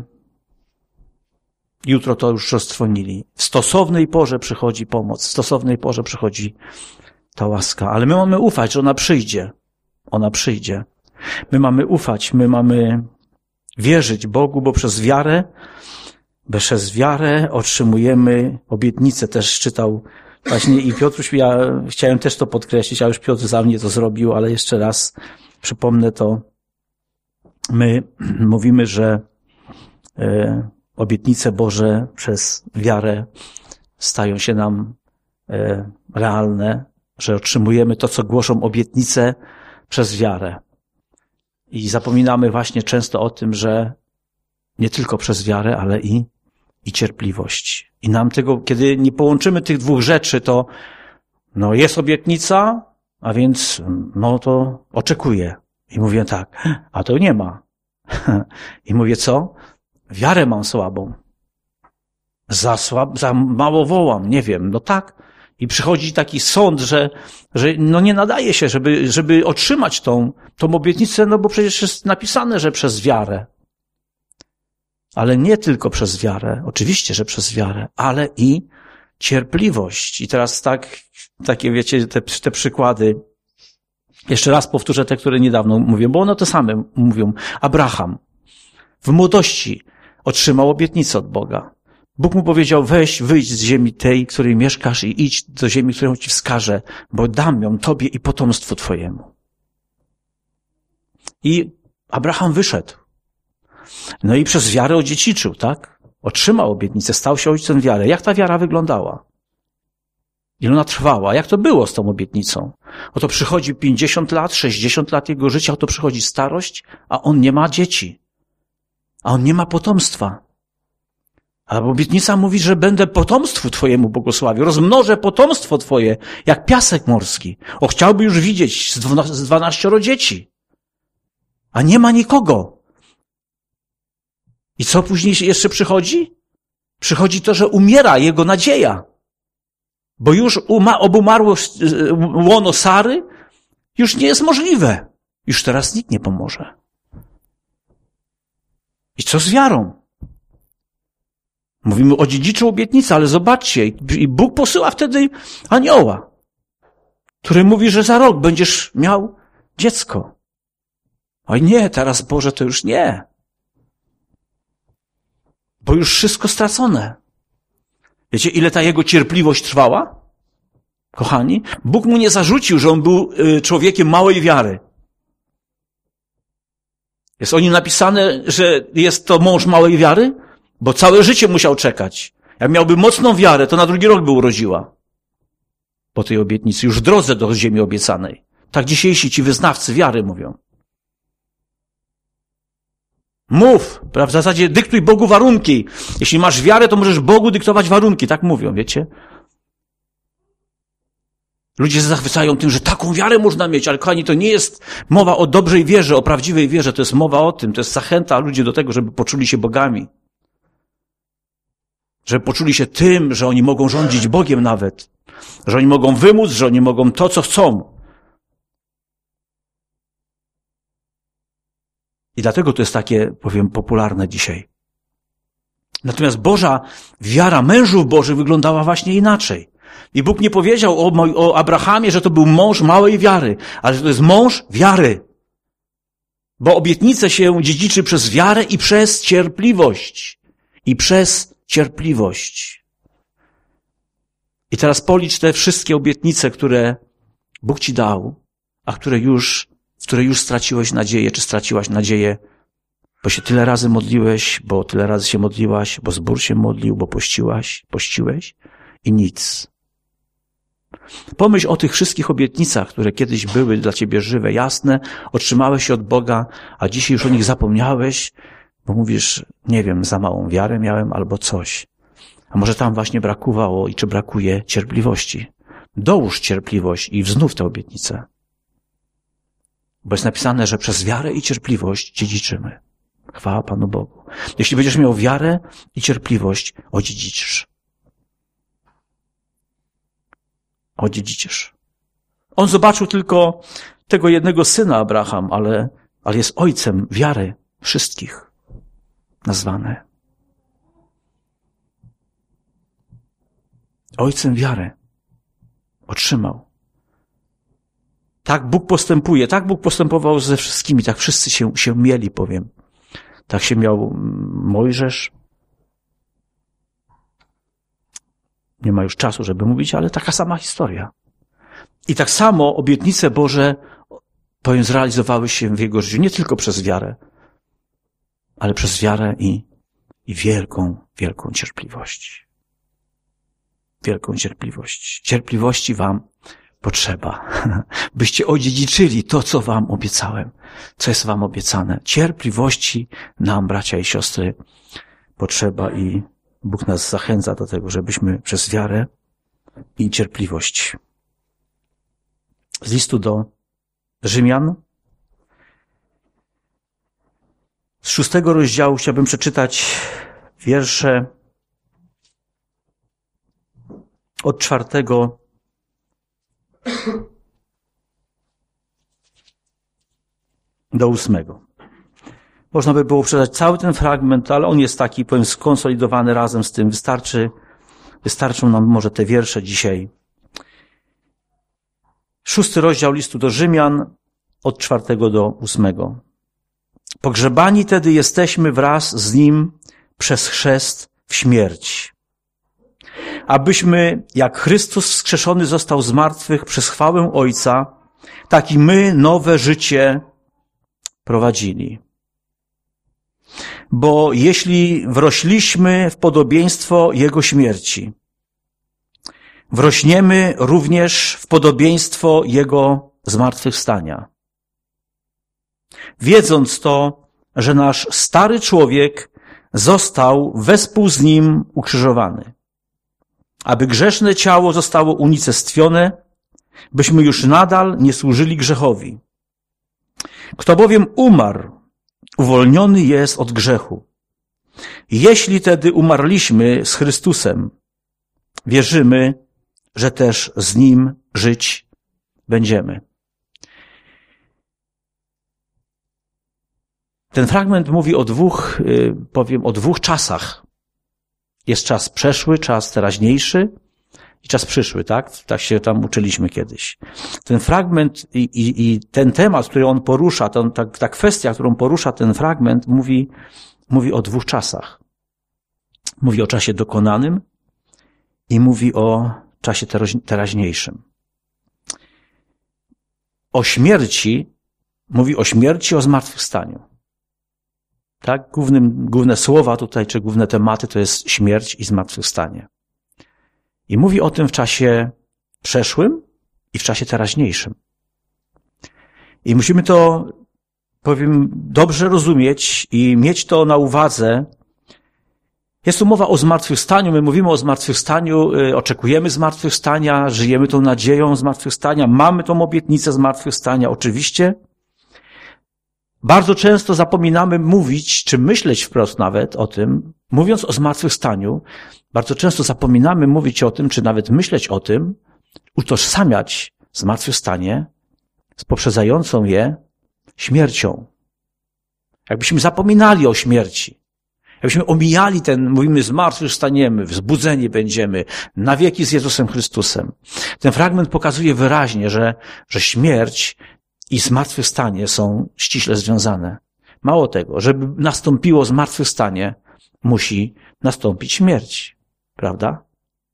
jutro to już roztrwonili. W stosownej porze przychodzi pomoc, w stosownej porze przychodzi ta łaska. Ale my mamy ufać, że ona przyjdzie. Ona przyjdzie. My mamy ufać, my mamy wierzyć Bogu, bo przez wiarę, bo przez wiarę otrzymujemy obietnicę. Też czytał właśnie i Piotruś, ja chciałem też to podkreślić, a już Piotr za mnie to zrobił, ale jeszcze raz przypomnę to. My mówimy, że e, obietnice Boże przez wiarę stają się nam e, realne, że otrzymujemy to, co głoszą obietnice przez wiarę. I zapominamy właśnie często o tym, że nie tylko przez wiarę, ale i, i cierpliwość. I nam tego, kiedy nie połączymy tych dwóch rzeczy, to no jest obietnica, a więc no to oczekuję. I mówię tak, a to nie ma. I mówię co? Wiarę mam słabą. Za słab, za mało wołam, nie wiem, no tak. I przychodzi taki sąd, że, że no nie nadaje się, żeby, żeby otrzymać tą, tą obietnicę, no bo przecież jest napisane, że przez wiarę. Ale nie tylko przez wiarę, oczywiście, że przez wiarę, ale i cierpliwość. I teraz tak, takie wiecie, te, te przykłady. Jeszcze raz powtórzę te, które niedawno mówię, bo one to same mówią. Abraham w młodości otrzymał obietnicę od Boga. Bóg mu powiedział, weź, wyjdź z ziemi tej, której mieszkasz i idź do ziemi, którą ci wskażę, bo dam ją tobie i potomstwu twojemu. I Abraham wyszedł. No i przez wiarę odziedziczył, tak? Otrzymał obietnicę, stał się ojcem wiary. Jak ta wiara wyglądała? Ile ona trwała? Jak to było z tą obietnicą? Oto przychodzi pięćdziesiąt lat, sześćdziesiąt lat jego życia, oto przychodzi starość, a on nie ma dzieci. A on nie ma potomstwa. A obietnica mówi, że będę potomstwu twojemu błogosławił. Rozmnożę potomstwo twoje, jak piasek morski. O, chciałby już widzieć z dwanaścioro dzieci. A nie ma nikogo. I co później jeszcze przychodzi? Przychodzi to, że umiera jego nadzieja. Bo już uma, obumarło łono Sary już nie jest możliwe. Już teraz nikt nie pomoże. I co z wiarą? Mówimy o dziedziczy obietnicy, ale zobaczcie, i Bóg posyła wtedy anioła, który mówi, że za rok będziesz miał dziecko. Oj nie, teraz Boże, to już nie. Bo już wszystko stracone. Wiecie, ile ta jego cierpliwość trwała? Kochani, Bóg mu nie zarzucił, że on był człowiekiem małej wiary. Jest o nim napisane, że jest to mąż małej wiary, bo całe życie musiał czekać. Jak miałby mocną wiarę, to na drugi rok by urodziła. Po tej obietnicy, już w drodze do ziemi obiecanej. Tak dzisiejsi ci wyznawcy wiary mówią. Mów, prawda? W zasadzie dyktuj Bogu warunki. Jeśli masz wiarę, to możesz Bogu dyktować warunki. Tak mówią, wiecie? Ludzie się zachwycają tym, że taką wiarę można mieć, ale kochani, to nie jest mowa o dobrej wierze, o prawdziwej wierze. To jest mowa o tym, to jest zachęta ludzi do tego, żeby poczuli się bogami. Żeby poczuli się tym, że oni mogą rządzić Bogiem nawet. Że oni mogą wymóc, że oni mogą to, co chcą. I dlatego to jest takie, powiem, popularne dzisiaj. Natomiast Boża wiara mężów Bożych wyglądała właśnie inaczej. I Bóg nie powiedział o, o Abrahamie, że to był mąż małej wiary, ale że to jest mąż wiary. Bo obietnicę się dziedziczy przez wiarę i przez cierpliwość. I przez cierpliwość. I teraz policz te wszystkie obietnice, które Bóg ci dał, a które już, w które już straciłeś nadzieję, czy straciłaś nadzieję bo się tyle razy modliłeś, bo tyle razy się modliłaś, bo zbór się modlił, bo pościłaś, pościłeś i nic. Pomyśl o tych wszystkich obietnicach, które kiedyś były dla ciebie żywe, jasne, otrzymałeś je od Boga, a dzisiaj już o nich zapomniałeś, bo mówisz, nie wiem, za małą wiarę miałem albo coś. A może tam właśnie brakowało i czy brakuje cierpliwości. Dołóż cierpliwość i wznów tę obietnicę. Bo jest napisane, że przez wiarę i cierpliwość dziedziczymy. Chwała Panu Bogu. Jeśli będziesz miał wiarę i cierpliwość, odziedziczysz. Odziedziczysz. On zobaczył tylko tego jednego syna Abraham, ale, ale jest ojcem wiary wszystkich nazwany. Ojcem wiary. Otrzymał. Tak Bóg postępuje, tak Bóg postępował ze wszystkimi, tak wszyscy się, się mieli, powiem. Tak się miał Mojżesz. Nie ma już czasu, żeby mówić, ale taka sama historia. I tak samo obietnice Boże, powiem, zrealizowały się w jego życiu, nie tylko przez wiarę, ale przez wiarę i, i wielką, wielką cierpliwość. Wielką cierpliwość. Cierpliwości wam potrzeba, byście odziedziczyli to, co wam obiecałem, co jest wam obiecane. Cierpliwości nam, bracia i siostry, potrzeba i Bóg nas zachęca do tego, żebyśmy przez wiarę i cierpliwość. Z listu do Rzymian, z szóstego rozdziału chciałbym przeczytać wiersze od czwartego do ósmego. Można by było przeczytać cały ten fragment, ale on jest taki, powiem, skonsolidowany razem z tym. Wystarczy, wystarczą nam może te wiersze dzisiaj. Szósty rozdział listu do Rzymian, od czwartego do ósmego. Pogrzebani tedy jesteśmy wraz z Nim przez chrzest w śmierć, abyśmy, jak Chrystus wskrzeszony został z martwych przez chwałę Ojca, tak i my nowe życie prowadzili. Bo jeśli wrośliśmy w podobieństwo Jego śmierci, wrośniemy również w podobieństwo Jego zmartwychwstania. Wiedząc to, że nasz stary człowiek został wespół z Nim ukrzyżowany, aby grzeszne ciało zostało unicestwione, byśmy już nadal nie służyli grzechowi. Kto bowiem umarł, uwolniony jest od grzechu. Jeśli tedy umarliśmy z Chrystusem, wierzymy, że też z Nim żyć będziemy. Ten fragment mówi o dwóch, powiem, o dwóch czasach. Jest czas przeszły, czas teraźniejszy i czas przyszły, tak? Tak się tam uczyliśmy kiedyś. Ten fragment i, i, i ten temat, który on porusza, ten, ta, ta kwestia, którą porusza ten fragment, mówi, mówi o dwóch czasach. Mówi o czasie dokonanym i mówi o czasie teraźniejszym. O śmierci, mówi o śmierci, o zmartwychwstaniu. Tak? Głównym, główne słowa tutaj, czy główne tematy to jest śmierć i zmartwychwstanie. I mówi o tym w czasie przeszłym i w czasie teraźniejszym. I musimy to, powiem, dobrze rozumieć i mieć to na uwadze. Jest tu mowa o zmartwychwstaniu, my mówimy o zmartwychwstaniu, oczekujemy zmartwychwstania, żyjemy tą nadzieją zmartwychwstania, mamy tą obietnicę zmartwychwstania, oczywiście. Bardzo często zapominamy mówić, czy myśleć wprost nawet o tym, mówiąc o zmartwychwstaniu, bardzo często zapominamy mówić o tym, czy nawet myśleć o tym, utożsamiać zmartwychwstanie z poprzedzającą je śmiercią. Jakbyśmy zapominali o śmierci. Jakbyśmy omijali ten, mówimy, zmartwychwstaniemy, wzbudzeni będziemy, na wieki z Jezusem Chrystusem. Ten fragment pokazuje wyraźnie, że, że śmierć i zmartwychwstanie są ściśle związane. Mało tego, żeby nastąpiło zmartwychwstanie, musi nastąpić śmierć. Prawda?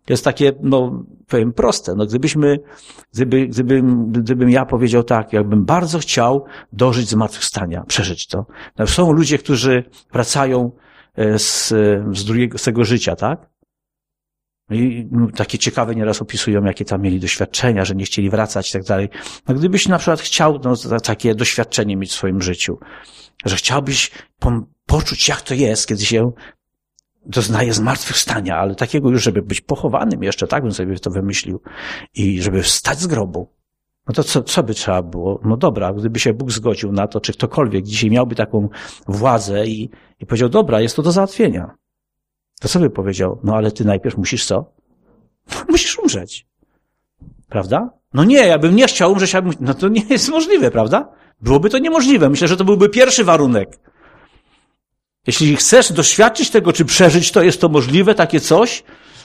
To jest takie, no, powiem proste. No, gdybyśmy, gdyby, gdybym, gdybym ja powiedział tak, jakbym bardzo chciał dożyć zmartwychwstania, przeżyć to. No, są ludzie, którzy wracają z, z drugiego, z tego życia, tak? I takie ciekawe nieraz opisują, jakie tam mieli doświadczenia, że nie chcieli wracać i tak dalej. No, gdybyś na przykład chciał, no, takie doświadczenie mieć w swoim życiu, że chciałbyś po, poczuć, jak to jest, kiedy się doznaje zmartwychwstania, ale takiego już, żeby być pochowanym jeszcze, tak bym sobie to wymyślił, i żeby wstać z grobu. No to co, co by trzeba było? No dobra, gdyby się Bóg zgodził na to, czy ktokolwiek dzisiaj miałby taką władzę i, i powiedział, dobra, jest to do załatwienia. To co by powiedział? No ale ty najpierw musisz co? Musisz umrzeć. Prawda? No nie, ja bym nie chciał umrzeć, ja bym... no to nie jest możliwe, prawda? Byłoby to niemożliwe. Myślę, że to byłby pierwszy warunek. Jeśli chcesz doświadczyć tego, czy przeżyć, to jest to możliwe, takie coś,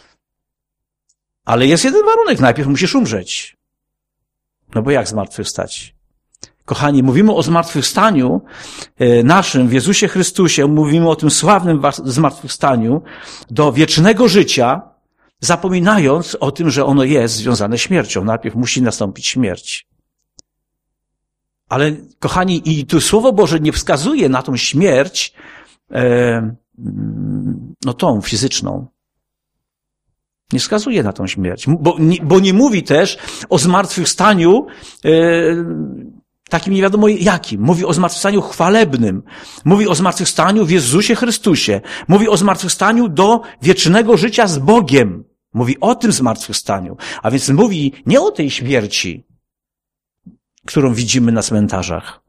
ale jest jeden warunek. Najpierw musisz umrzeć. No bo jak zmartwychwstać? Kochani, mówimy o zmartwychwstaniu naszym w Jezusie Chrystusie, mówimy o tym sławnym zmartwychwstaniu do wiecznego życia, zapominając o tym, że ono jest związane z śmiercią. Najpierw musi nastąpić śmierć. Ale, kochani, i tu Słowo Boże nie wskazuje na tą śmierć, e, no tą fizyczną. Nie wskazuje na tą śmierć, bo nie, bo nie mówi też o zmartwychwstaniu e, takim nie wiadomo jakim. Mówi o zmartwychwstaniu chwalebnym. Mówi o zmartwychwstaniu w Jezusie Chrystusie. Mówi o zmartwychwstaniu do wiecznego życia z Bogiem. Mówi o tym zmartwychwstaniu. A więc mówi nie o tej śmierci, którą widzimy na cmentarzach.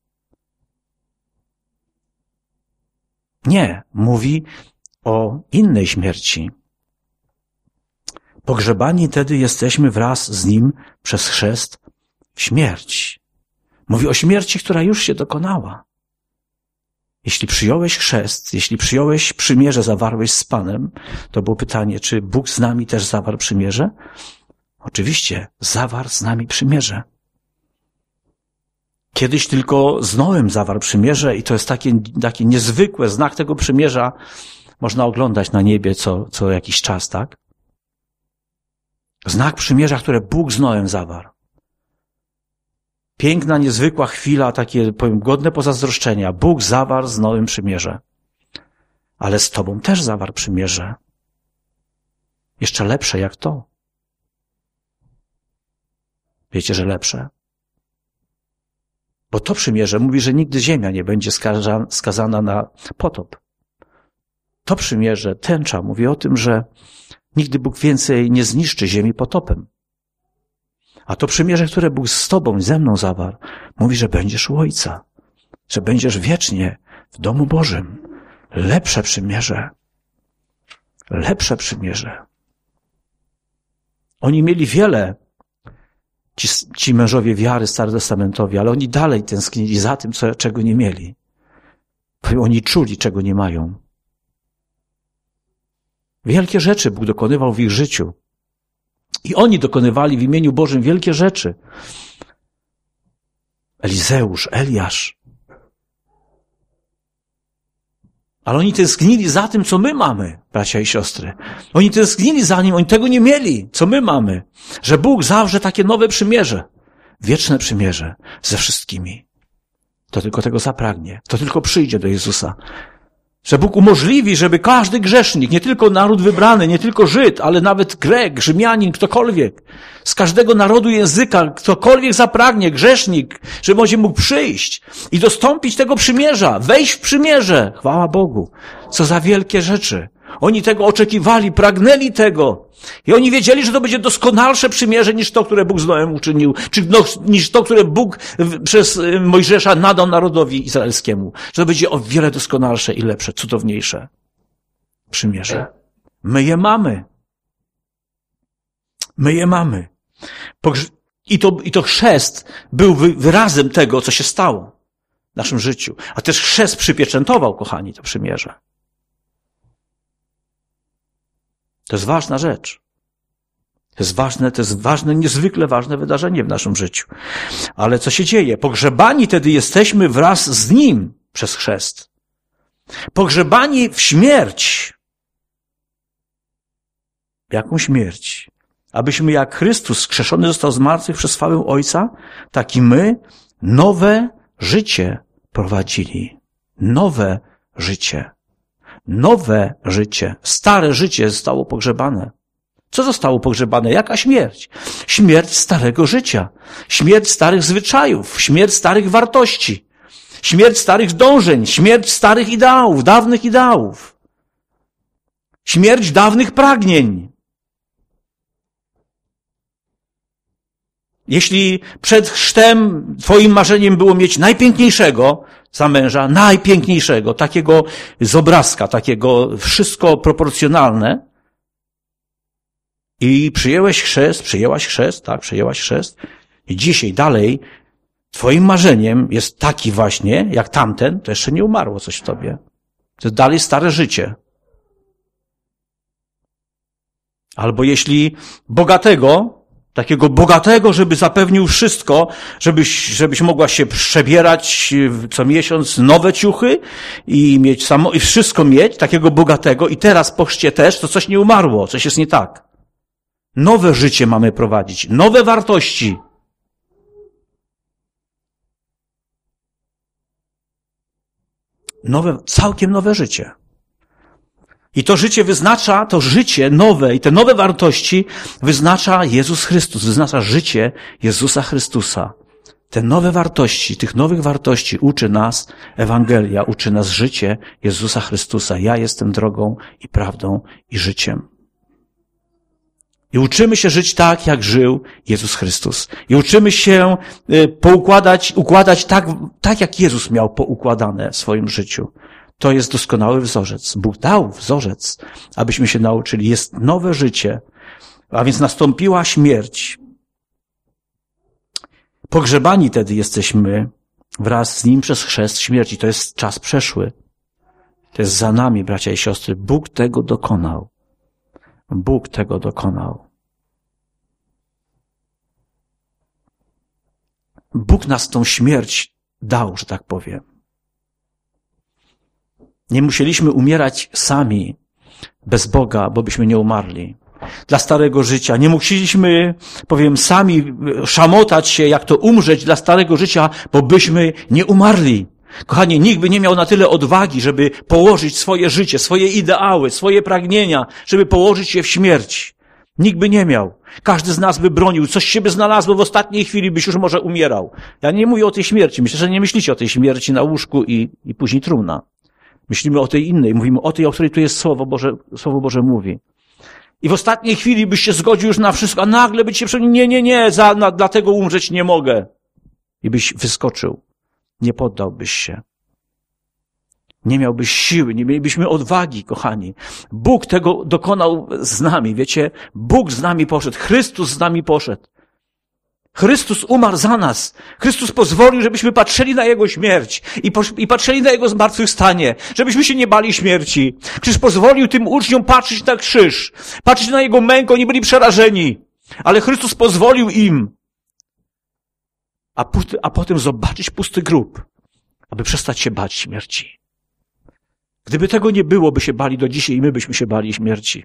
Nie. Mówi o innej śmierci. Pogrzebani tedy jesteśmy wraz z Nim przez chrzest w śmierć. Mówi o śmierci, która już się dokonała. Jeśli przyjąłeś chrzest, jeśli przyjąłeś przymierze, zawarłeś z Panem, to było pytanie, czy Bóg z nami też zawarł przymierze? Oczywiście, zawarł z nami przymierze. Kiedyś tylko z Noem zawarł przymierze i to jest takie, takie niezwykłe, znak tego przymierza można oglądać na niebie co, co jakiś czas, tak? Znak przymierza, które Bóg z Noem zawarł. Piękna, niezwykła chwila, takie, powiem, godne pozazdroszczenia. Bóg zawarł z Noem przymierze. Ale z Tobą też zawarł przymierze. Jeszcze lepsze jak to. Wiecie, że lepsze? Bo to przymierze mówi, że nigdy ziemia nie będzie skazana na potop. To przymierze, tęcza, mówi o tym, że nigdy Bóg więcej nie zniszczy ziemi potopem. A to przymierze, które Bóg z Tobą, ze mną zawarł, mówi, że będziesz u Ojca, że będziesz wiecznie w domu Bożym. Lepsze przymierze. Lepsze przymierze. Oni mieli wiele, ci, ci mężowie wiary starotestamentowi, ale oni dalej tęsknili za tym, co, czego nie mieli. Oni czuli, czego nie mają. Wielkie rzeczy Bóg dokonywał w ich życiu. I oni dokonywali w imieniu Bożym wielkie rzeczy. Elizeusz, Eliasz. Ale oni tęsknili za tym, co my mamy, bracia i siostry. Oni tęsknili za nim, oni tego nie mieli, co my mamy. Że Bóg zawrze takie nowe przymierze. Wieczne przymierze ze wszystkimi. To tylko tego zapragnie. To tylko przyjdzie do Jezusa. Że Bóg umożliwi, żeby każdy grzesznik, nie tylko naród wybrany, nie tylko Żyd, ale nawet Grek, Rzymianin, ktokolwiek, z każdego narodu języka, ktokolwiek zapragnie, grzesznik, żeby będzie mógł przyjść i dostąpić tego przymierza, wejść w przymierze. Chwała Bogu. Co za wielkie rzeczy. Oni tego oczekiwali, pragnęli tego. I oni wiedzieli, że to będzie doskonalsze przymierze niż to, które Bóg z Noem uczynił, czy no, niż to, które Bóg przez Mojżesza nadał narodowi izraelskiemu. Że to będzie o wiele doskonalsze i lepsze, cudowniejsze przymierze. My je mamy. My je mamy. I to, i to chrzest był wyrazem tego, co się stało w naszym życiu. A też chrzest przypieczętował, kochani, to przymierze. To jest ważna rzecz. To jest ważne, to jest ważne, niezwykle ważne wydarzenie w naszym życiu. Ale co się dzieje? Pogrzebani tedy jesteśmy wraz z Nim przez chrzest. Pogrzebani w śmierć. Jaką śmierć? Abyśmy jak Chrystus skrzeszony został z martwych przez chwałę Ojca, tak i my nowe życie prowadzili. Nowe życie. Nowe życie. Stare życie zostało pogrzebane. Co zostało pogrzebane? Jaka śmierć? Śmierć starego życia. Śmierć starych zwyczajów. Śmierć starych wartości. Śmierć starych dążeń. Śmierć starych ideałów, dawnych ideałów. Śmierć dawnych pragnień. Jeśli przed chrztem twoim marzeniem było mieć najpiękniejszego za męża, najpiękniejszego, takiego z obrazka, takiego wszystko proporcjonalne i przyjęłeś chrzest, przyjęłaś chrzest, tak, przyjęłaś chrzest i dzisiaj dalej twoim marzeniem jest taki właśnie, jak tamten, to jeszcze nie umarło coś w tobie. To jest dalej stare życie. Albo jeśli bogatego, takiego bogatego, żeby zapewnił wszystko, żebyś, żebyś mogła się przebierać co miesiąc nowe ciuchy i mieć samo, i wszystko mieć, takiego bogatego i teraz po chrzcie też, to coś nie umarło, coś jest nie tak. Nowe życie mamy prowadzić, nowe wartości. Nowe, całkiem nowe życie. I to życie wyznacza, to życie nowe i te nowe wartości wyznacza Jezus Chrystus, wyznacza życie Jezusa Chrystusa. Te nowe wartości, tych nowych wartości uczy nas Ewangelia, uczy nas życie Jezusa Chrystusa. Ja jestem drogą i prawdą i życiem. I uczymy się żyć tak, jak żył Jezus Chrystus. I uczymy się poukładać, układać tak, tak jak Jezus miał poukładane w swoim życiu. To jest doskonały wzorzec. Bóg dał wzorzec, abyśmy się nauczyli. Jest nowe życie, a więc nastąpiła śmierć. Pogrzebani tedy jesteśmy wraz z Nim przez chrzest śmierci. To jest czas przeszły. To jest za nami, bracia i siostry. Bóg tego dokonał. Bóg tego dokonał. Bóg nas tą śmierć dał, że tak powiem. Nie musieliśmy umierać sami, bez Boga, bo byśmy nie umarli. Dla starego życia. Nie musieliśmy, powiem, sami szamotać się, jak to umrzeć dla starego życia, bo byśmy nie umarli. Kochani, nikt by nie miał na tyle odwagi, żeby położyć swoje życie, swoje ideały, swoje pragnienia, żeby położyć je w śmierć. Nikt by nie miał. Każdy z nas by bronił, coś się by znalazło w ostatniej chwili, byś już może umierał. Ja nie mówię o tej śmierci. Myślę, że nie myślicie o tej śmierci na łóżku i, i później trumna. Myślimy o tej innej. Mówimy o tej, o której tu jest Słowo Boże, Słowo Boże mówi. I w ostatniej chwili byś się zgodził już na wszystko, a nagle by ci się przemówił, nie, nie, nie, za, na, dlatego umrzeć nie mogę. I byś wyskoczył. Nie poddałbyś się. Nie miałbyś siły, nie mielibyśmy odwagi, kochani. Bóg tego dokonał z nami, wiecie? Bóg z nami poszedł, Chrystus z nami poszedł. Chrystus umarł za nas. Chrystus pozwolił, żebyśmy patrzyli na Jego śmierć i, po, i patrzyli na Jego zmartwychwstanie, żebyśmy się nie bali śmierci. Krzyż pozwolił tym uczniom patrzeć na krzyż, patrzeć na Jego mękę, oni byli przerażeni. Ale Chrystus pozwolił im, a, pusty, a potem zobaczyć pusty grób, aby przestać się bać śmierci. Gdyby tego nie było, by się bali do dzisiaj i my byśmy się bali śmierci.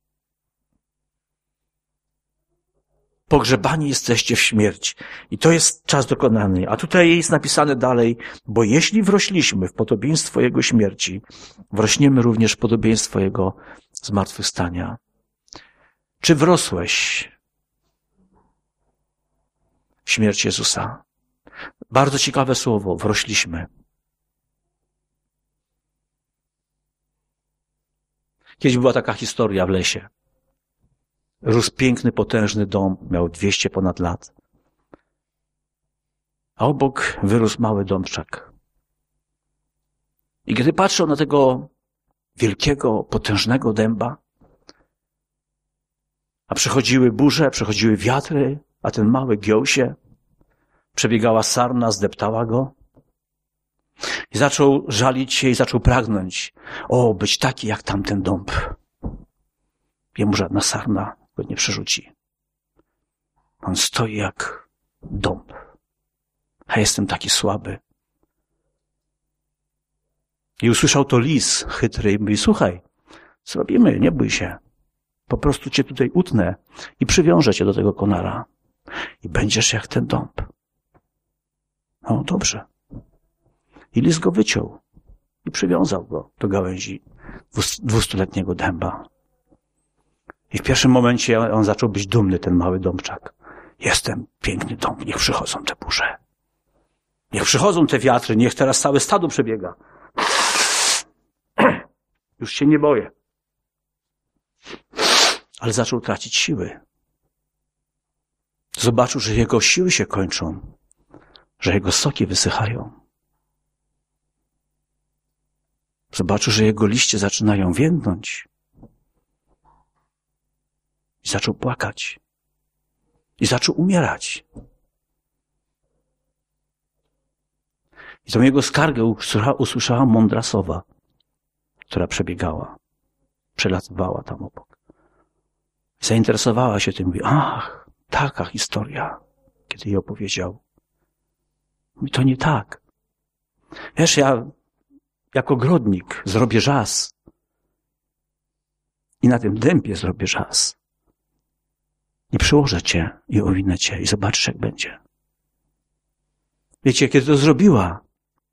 Pogrzebani jesteście w śmierć. I to jest czas dokonany. A tutaj jest napisane dalej, bo jeśli wrośliśmy w podobieństwo Jego śmierci, wrośniemy również w podobieństwo Jego zmartwychwstania. Czy wrosłeś w śmierć Jezusa? Bardzo ciekawe słowo, wrośliśmy. Kiedyś była taka historia w lesie. Rósł piękny, potężny dom, miał dwieście ponad lat. A obok wyrósł mały dąbczak. I kiedy patrzył na tego wielkiego, potężnego dęba, a przechodziły burze, przechodziły wiatry, a ten mały giął się, przebiegała sarna, zdeptała go i zaczął żalić się i zaczął pragnąć, o, być taki jak tamten dąb. Jemu żadna sarna go nie przerzuci. On stoi jak dąb. A jestem taki słaby. I usłyszał to lis chytry i mówi, słuchaj, zrobimy, nie bój się. Po prostu cię tutaj utnę i przywiążę cię do tego konara. I będziesz jak ten dąb. No dobrze. I lis go wyciął i przywiązał go do gałęzi dwustuletniego dęba. I w pierwszym momencie on zaczął być dumny, ten mały dąbczak. Jestem piękny dąb, niech przychodzą te burze. Niech przychodzą te wiatry, niech teraz całe stado przebiega. Już się nie boję. Ale zaczął tracić siły. Zobaczył, że jego siły się kończą, że jego soki wysychają. Zobaczył, że jego liście zaczynają więdnąć. I zaczął płakać. I zaczął umierać. I tą jego skargę usłyszała, usłyszała mądra sowa, która przebiegała, przelatywała tam obok. Zainteresowała się tym, mówi, ach, taka historia, kiedy jej opowiedział. Mówi, to nie tak. Wiesz, ja jako ogrodnik zrobię żas i na tym dębie zrobię żas. I przyłożę cię i owinę cię i zobaczysz, jak będzie. Wiecie, kiedy to zrobiła,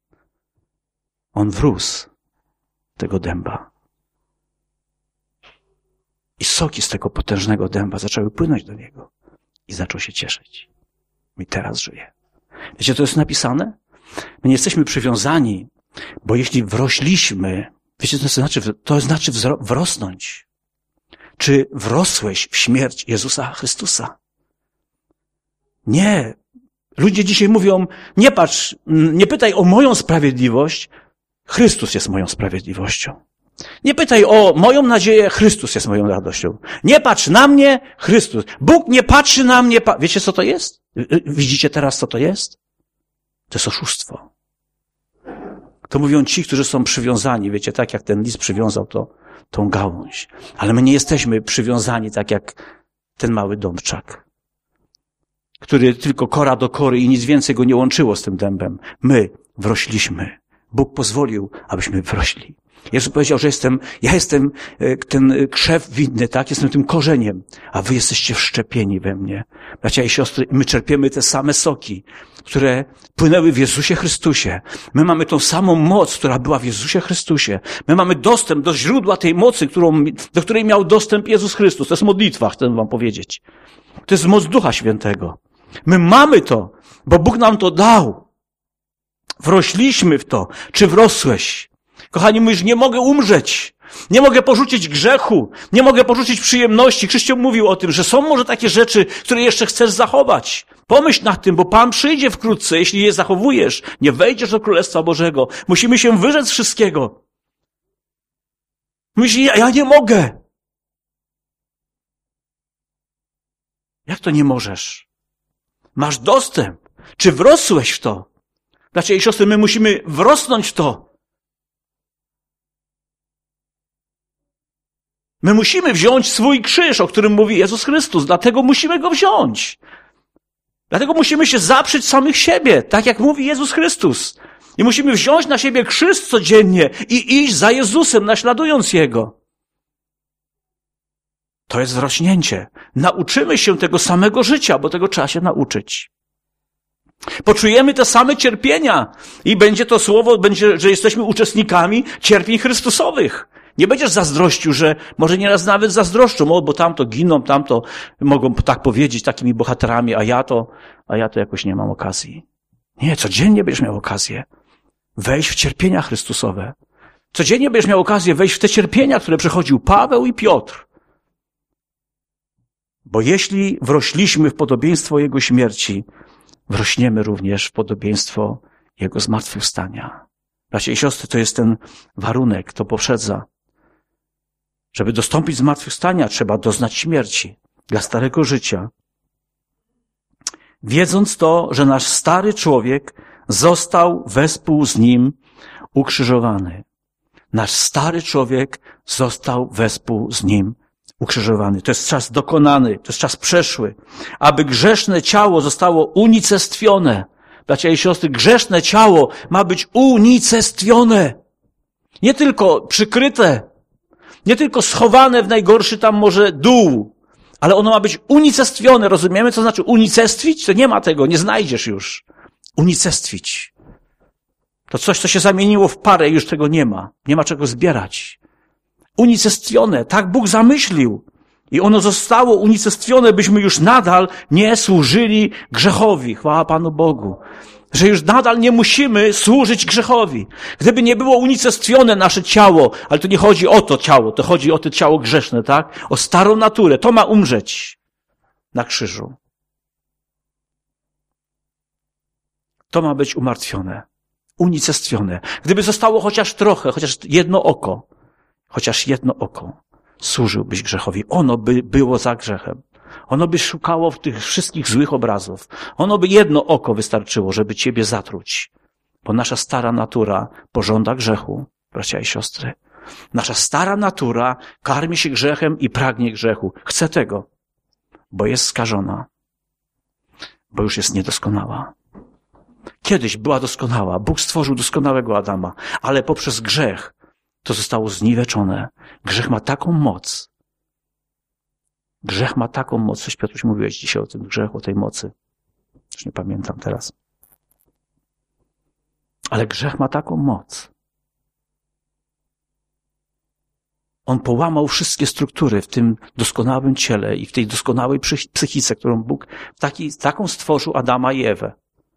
on wrósł tego dęba. I soki z tego potężnego dęba zaczęły płynąć do niego. I zaczął się cieszyć. I teraz żyje. Wiecie, to jest napisane? My nie jesteśmy przywiązani, bo jeśli wrośliśmy, wiecie, to znaczy, to znaczy wrosnąć. Czy wrosłeś w śmierć Jezusa Chrystusa? Nie. Ludzie dzisiaj mówią, nie patrz, nie pytaj o moją sprawiedliwość, Chrystus jest moją sprawiedliwością. Nie pytaj o moją nadzieję, Chrystus jest moją radością. Nie patrz na mnie, Chrystus. Bóg nie patrzy na mnie. Pa... Wiecie, co to jest? Widzicie teraz, co to jest? To jest oszustwo. To mówią ci, którzy są przywiązani, wiecie, tak jak ten lis przywiązał to, tą gałąź. Ale my nie jesteśmy przywiązani tak jak ten mały dąbczak, który tylko kora do kory i nic więcej go nie łączyło z tym dębem. My wrośliśmy. Bóg pozwolił, abyśmy wrośli. Jezus powiedział, że jestem, ja jestem ten krzew winny, tak? Jestem tym korzeniem, a wy jesteście wszczepieni we mnie. Bracia i siostry, my czerpiemy te same soki, które płynęły w Jezusie Chrystusie. My mamy tą samą moc, która była w Jezusie Chrystusie. My mamy dostęp do źródła tej mocy, którą, do której miał dostęp Jezus Chrystus. To jest modlitwa, chcę wam powiedzieć. To jest moc Ducha Świętego. My mamy to, bo Bóg nam to dał. Wrośliśmy w to. Czy wrosłeś? Kochani, mówisz, nie mogę umrzeć. Nie mogę porzucić grzechu. Nie mogę porzucić przyjemności. Krzysztof mówił o tym, że są może takie rzeczy, które jeszcze chcesz zachować. Pomyśl nad tym, bo Pan przyjdzie wkrótce. Jeśli je zachowujesz, nie wejdziesz do Królestwa Bożego. Musimy się wyrzec wszystkiego. Myślisz, ja, ja nie mogę. Jak to nie możesz? Masz dostęp. Czy wrosłeś w to? Bracia i siostry, my musimy wrosnąć w to. My musimy wziąć swój krzyż, o którym mówi Jezus Chrystus. Dlatego musimy go wziąć. Dlatego musimy się zaprzeć samych siebie, tak jak mówi Jezus Chrystus. I musimy wziąć na siebie krzyż codziennie i iść za Jezusem, naśladując Jego. To jest wzrośnięcie. Nauczymy się tego samego życia, bo tego trzeba się nauczyć. Poczujemy te same cierpienia i będzie to słowo, będzie, że jesteśmy uczestnikami cierpień Chrystusowych. Nie będziesz zazdrościł, że może nieraz nawet zazdroszczą, o, bo tamto giną, tamto mogą tak powiedzieć takimi bohaterami, a ja to, a ja to jakoś nie mam okazji. Nie, codziennie będziesz miał okazję wejść w cierpienia Chrystusowe. Codziennie będziesz miał okazję wejść w te cierpienia, które przechodził Paweł i Piotr. Bo jeśli wrośliśmy w podobieństwo Jego śmierci, wrośniemy również w podobieństwo Jego zmartwychwstania. Bracia i siostry, to jest ten warunek, to poprzedza. Żeby dostąpić zmartwychwstania, trzeba doznać śmierci dla starego życia. Wiedząc to, że nasz stary człowiek został wespół z Nim ukrzyżowany. Nasz stary człowiek został wespół z Nim ukrzyżowany. To jest czas dokonany, to jest czas przeszły. Aby grzeszne ciało zostało unicestwione. Bracia i siostry, grzeszne ciało ma być unicestwione. Nie tylko przykryte, nie tylko schowane w najgorszy tam może dół, ale ono ma być unicestwione. Rozumiemy, co znaczy unicestwić? To nie ma tego, nie znajdziesz już. Unicestwić. To coś, co się zamieniło w parę, już tego nie ma. Nie ma czego zbierać. Unicestwione, tak Bóg zamyślił. I ono zostało unicestwione, byśmy już nadal nie służyli grzechowi. Chwała Panu Bogu. Że już nadal nie musimy służyć grzechowi. Gdyby nie było unicestwione nasze ciało, ale tu nie chodzi o to ciało, to chodzi o to ciało grzeszne, tak? O starą naturę. To ma umrzeć na krzyżu. To ma być umartwione. Unicestwione. Gdyby zostało chociaż trochę, chociaż jedno oko, chociaż jedno oko, służyłbyś grzechowi. Ono by było za grzechem. Ono by szukało w tych wszystkich złych obrazów. Ono by jedno oko wystarczyło, żeby ciebie zatruć. Bo nasza stara natura pożąda grzechu, bracia i siostry. Nasza stara natura karmi się grzechem i pragnie grzechu. Chce tego, bo jest skażona. Bo już jest niedoskonała. Kiedyś była doskonała. Bóg stworzył doskonałego Adama, ale poprzez grzech to zostało zniweczone. Grzech ma taką moc. Grzech ma taką moc. Coś, Piotruś, mówiłeś dzisiaj o tym grzechu, o tej mocy. Już nie pamiętam teraz. Ale grzech ma taką moc. On połamał wszystkie struktury w tym doskonałym ciele i w tej doskonałej psychice, którą Bóg taki, taką stworzył Adama i Ewę.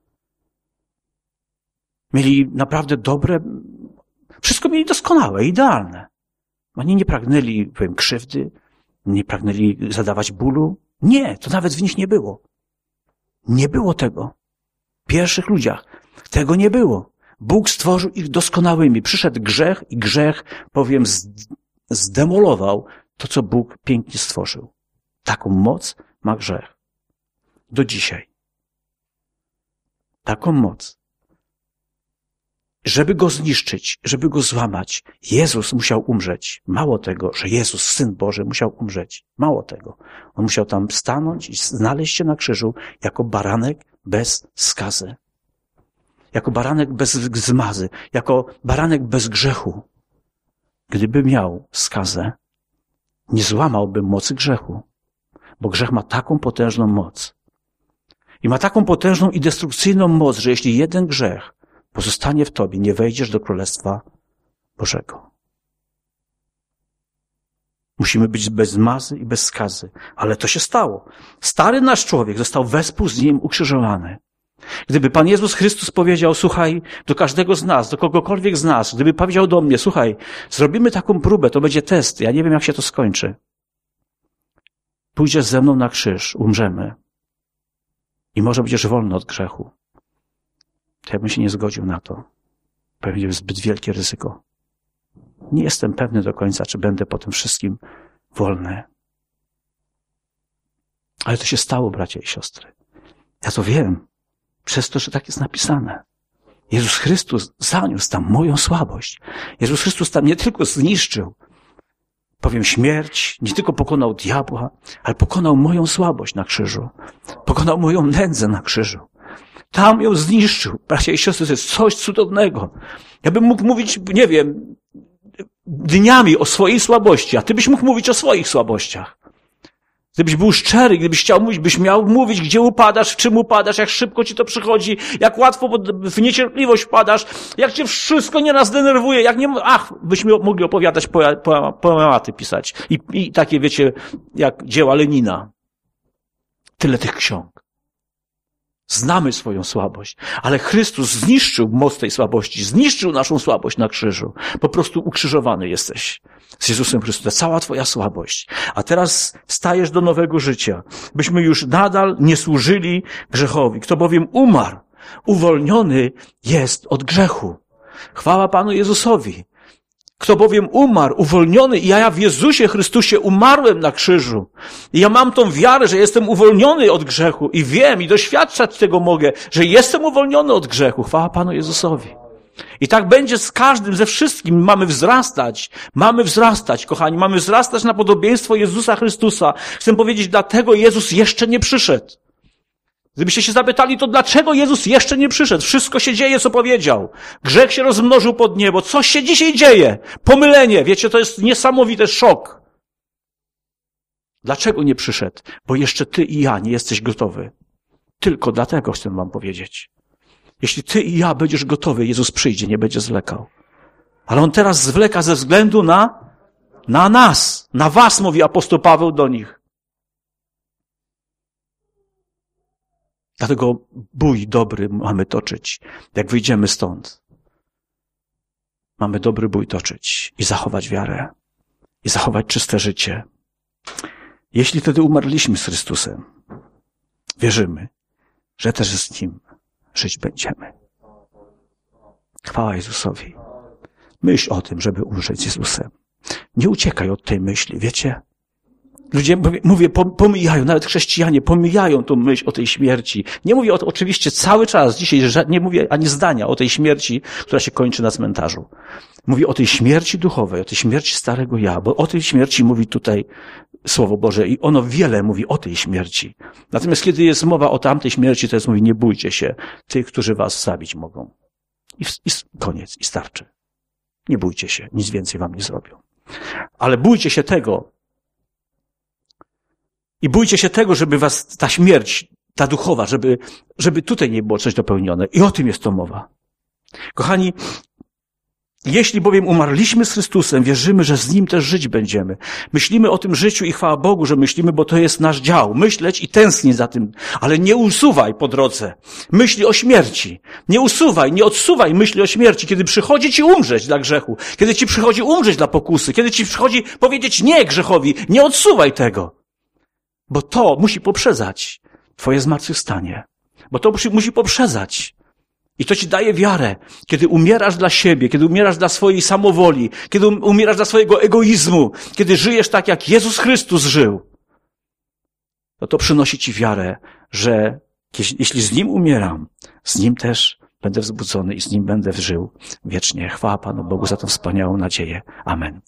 Mieli naprawdę dobre, wszystko mieli doskonałe, idealne. Oni nie pragnęli, powiem, krzywdy, nie pragnęli zadawać bólu. Nie, to nawet w nich nie było. Nie było tego. W pierwszych ludziach tego nie było. Bóg stworzył ich doskonałymi. Przyszedł grzech i grzech, powiem, zdemolował to, co Bóg pięknie stworzył. Taką moc ma grzech. Do dzisiaj. Taką moc. Żeby go zniszczyć, żeby go złamać, Jezus musiał umrzeć. Mało tego, że Jezus, Syn Boży, musiał umrzeć. Mało tego. On musiał tam stanąć i znaleźć się na krzyżu jako baranek bez skazy. Jako baranek bez zmazy. Jako baranek bez grzechu. Gdyby miał skazę, nie złamałby mocy grzechu. Bo grzech ma taką potężną moc. I ma taką potężną i destrukcyjną moc, że jeśli jeden grzech pozostanie w tobie, nie wejdziesz do Królestwa Bożego. Musimy być bez mazy i bez skazy. Ale to się stało. Stary nasz człowiek został wespół z nim ukrzyżowany. Gdyby Pan Jezus Chrystus powiedział, słuchaj, do każdego z nas, do kogokolwiek z nas, gdyby powiedział do mnie, słuchaj, zrobimy taką próbę, to będzie test, ja nie wiem, jak się to skończy. Pójdziesz ze mną na krzyż, umrzemy. I może będziesz wolny od grzechu. To ja bym się nie zgodził na to. Pewnie zbyt wielkie ryzyko. Nie jestem pewny do końca, czy będę po tym wszystkim wolny. Ale to się stało, bracia i siostry. Ja to wiem. Przez to, że tak jest napisane. Jezus Chrystus zaniósł tam moją słabość. Jezus Chrystus tam nie tylko zniszczył, powiem, śmierć, nie tylko pokonał diabła, ale pokonał moją słabość na krzyżu. Pokonał moją nędzę na krzyżu. Tam ją zniszczył. Bracia i siostry, to jest coś cudownego. Ja bym mógł mówić, nie wiem, dniami o swojej słabości, a ty byś mógł mówić o swoich słabościach. Gdybyś był szczery, gdybyś chciał mówić, byś miał mówić, gdzie upadasz, w czym upadasz, jak szybko ci to przychodzi, jak łatwo w niecierpliwość wpadasz, jak cię wszystko nieraz denerwuje, jak nie, ach, byśmy mogli opowiadać, poematy pisać. I, I takie, wiecie, jak dzieła Lenina. Tyle tych ksiąg. Znamy swoją słabość, ale Chrystus zniszczył moc tej słabości, zniszczył naszą słabość na krzyżu. Po prostu ukrzyżowany jesteś z Jezusem Chrystusem. Cała twoja słabość. A teraz stajesz do nowego życia, byśmy już nadal nie służyli grzechowi. Kto bowiem umarł, uwolniony jest od grzechu. Chwała Panu Jezusowi. Kto bowiem umarł, uwolniony, i ja, ja w Jezusie Chrystusie umarłem na krzyżu. I ja mam tą wiarę, że jestem uwolniony od grzechu i wiem i doświadczać tego mogę, że jestem uwolniony od grzechu. Chwała Panu Jezusowi. I tak będzie z każdym, ze wszystkim. Mamy wzrastać. Mamy wzrastać, kochani. Mamy wzrastać na podobieństwo Jezusa Chrystusa. Chcę powiedzieć, dlatego Jezus jeszcze nie przyszedł. Gdybyście się zapytali, to dlaczego Jezus jeszcze nie przyszedł? Wszystko się dzieje, co powiedział. Grzech się rozmnożył pod niebo. Coś się dzisiaj dzieje. Pomylenie. Wiecie, to jest niesamowity szok. Dlaczego nie przyszedł? Bo jeszcze ty i ja nie jesteś gotowy. Tylko dlatego chcę wam powiedzieć. Jeśli ty i ja będziesz gotowy, Jezus przyjdzie, nie będzie zwlekał. Ale On teraz zwleka ze względu na, na nas. Na was, mówi apostoł Paweł do nich. Dlatego bój dobry mamy toczyć, jak wyjdziemy stąd. Mamy dobry bój toczyć i zachować wiarę. I zachować czyste życie. Jeśli wtedy umarliśmy z Chrystusem, wierzymy, że też z Nim żyć będziemy. Chwała Jezusowi. Myśl o tym, żeby umrzeć z Jezusem. Nie uciekaj od tej myśli, wiecie? Ludzie, mówię, pomijają, nawet chrześcijanie pomijają tą myśl o tej śmierci. Nie mówię o, oczywiście cały czas, dzisiaj nie mówię ani zdania o tej śmierci, która się kończy na cmentarzu. Mówię o tej śmierci duchowej, o tej śmierci starego ja, bo o tej śmierci mówi tutaj Słowo Boże i ono wiele mówi o tej śmierci. Natomiast kiedy jest mowa o tamtej śmierci, to jest mówi, nie bójcie się tych, którzy was zabić mogą. I, i koniec, i starczy. Nie bójcie się, nic więcej wam nie zrobią. Ale bójcie się tego, i bójcie się tego, żeby was ta śmierć, ta duchowa, żeby, żeby tutaj nie było coś dopełnione. I o tym jest to mowa. Kochani, jeśli bowiem umarliśmy z Chrystusem, wierzymy, że z Nim też żyć będziemy. Myślimy o tym życiu i chwała Bogu, że myślimy, bo to jest nasz dział. Myśleć i tęsknić za tym, ale nie usuwaj po drodze myśli o śmierci. Nie usuwaj, nie odsuwaj myśli o śmierci, kiedy przychodzi ci umrzeć dla grzechu, kiedy ci przychodzi umrzeć dla pokusy, kiedy ci przychodzi powiedzieć nie grzechowi, nie odsuwaj tego. Bo to musi poprzedzać twoje zmartwychwstanie. Bo to musi, musi poprzedzać. I to ci daje wiarę. Kiedy umierasz dla siebie, kiedy umierasz dla swojej samowoli, kiedy umierasz dla swojego egoizmu, kiedy żyjesz tak, jak Jezus Chrystus żył, to to przynosi ci wiarę, że jeśli z Nim umieram, z Nim też będę wzbudzony i z Nim będę żył wiecznie. Chwała Panu Bogu za tą wspaniałą nadzieję. Amen.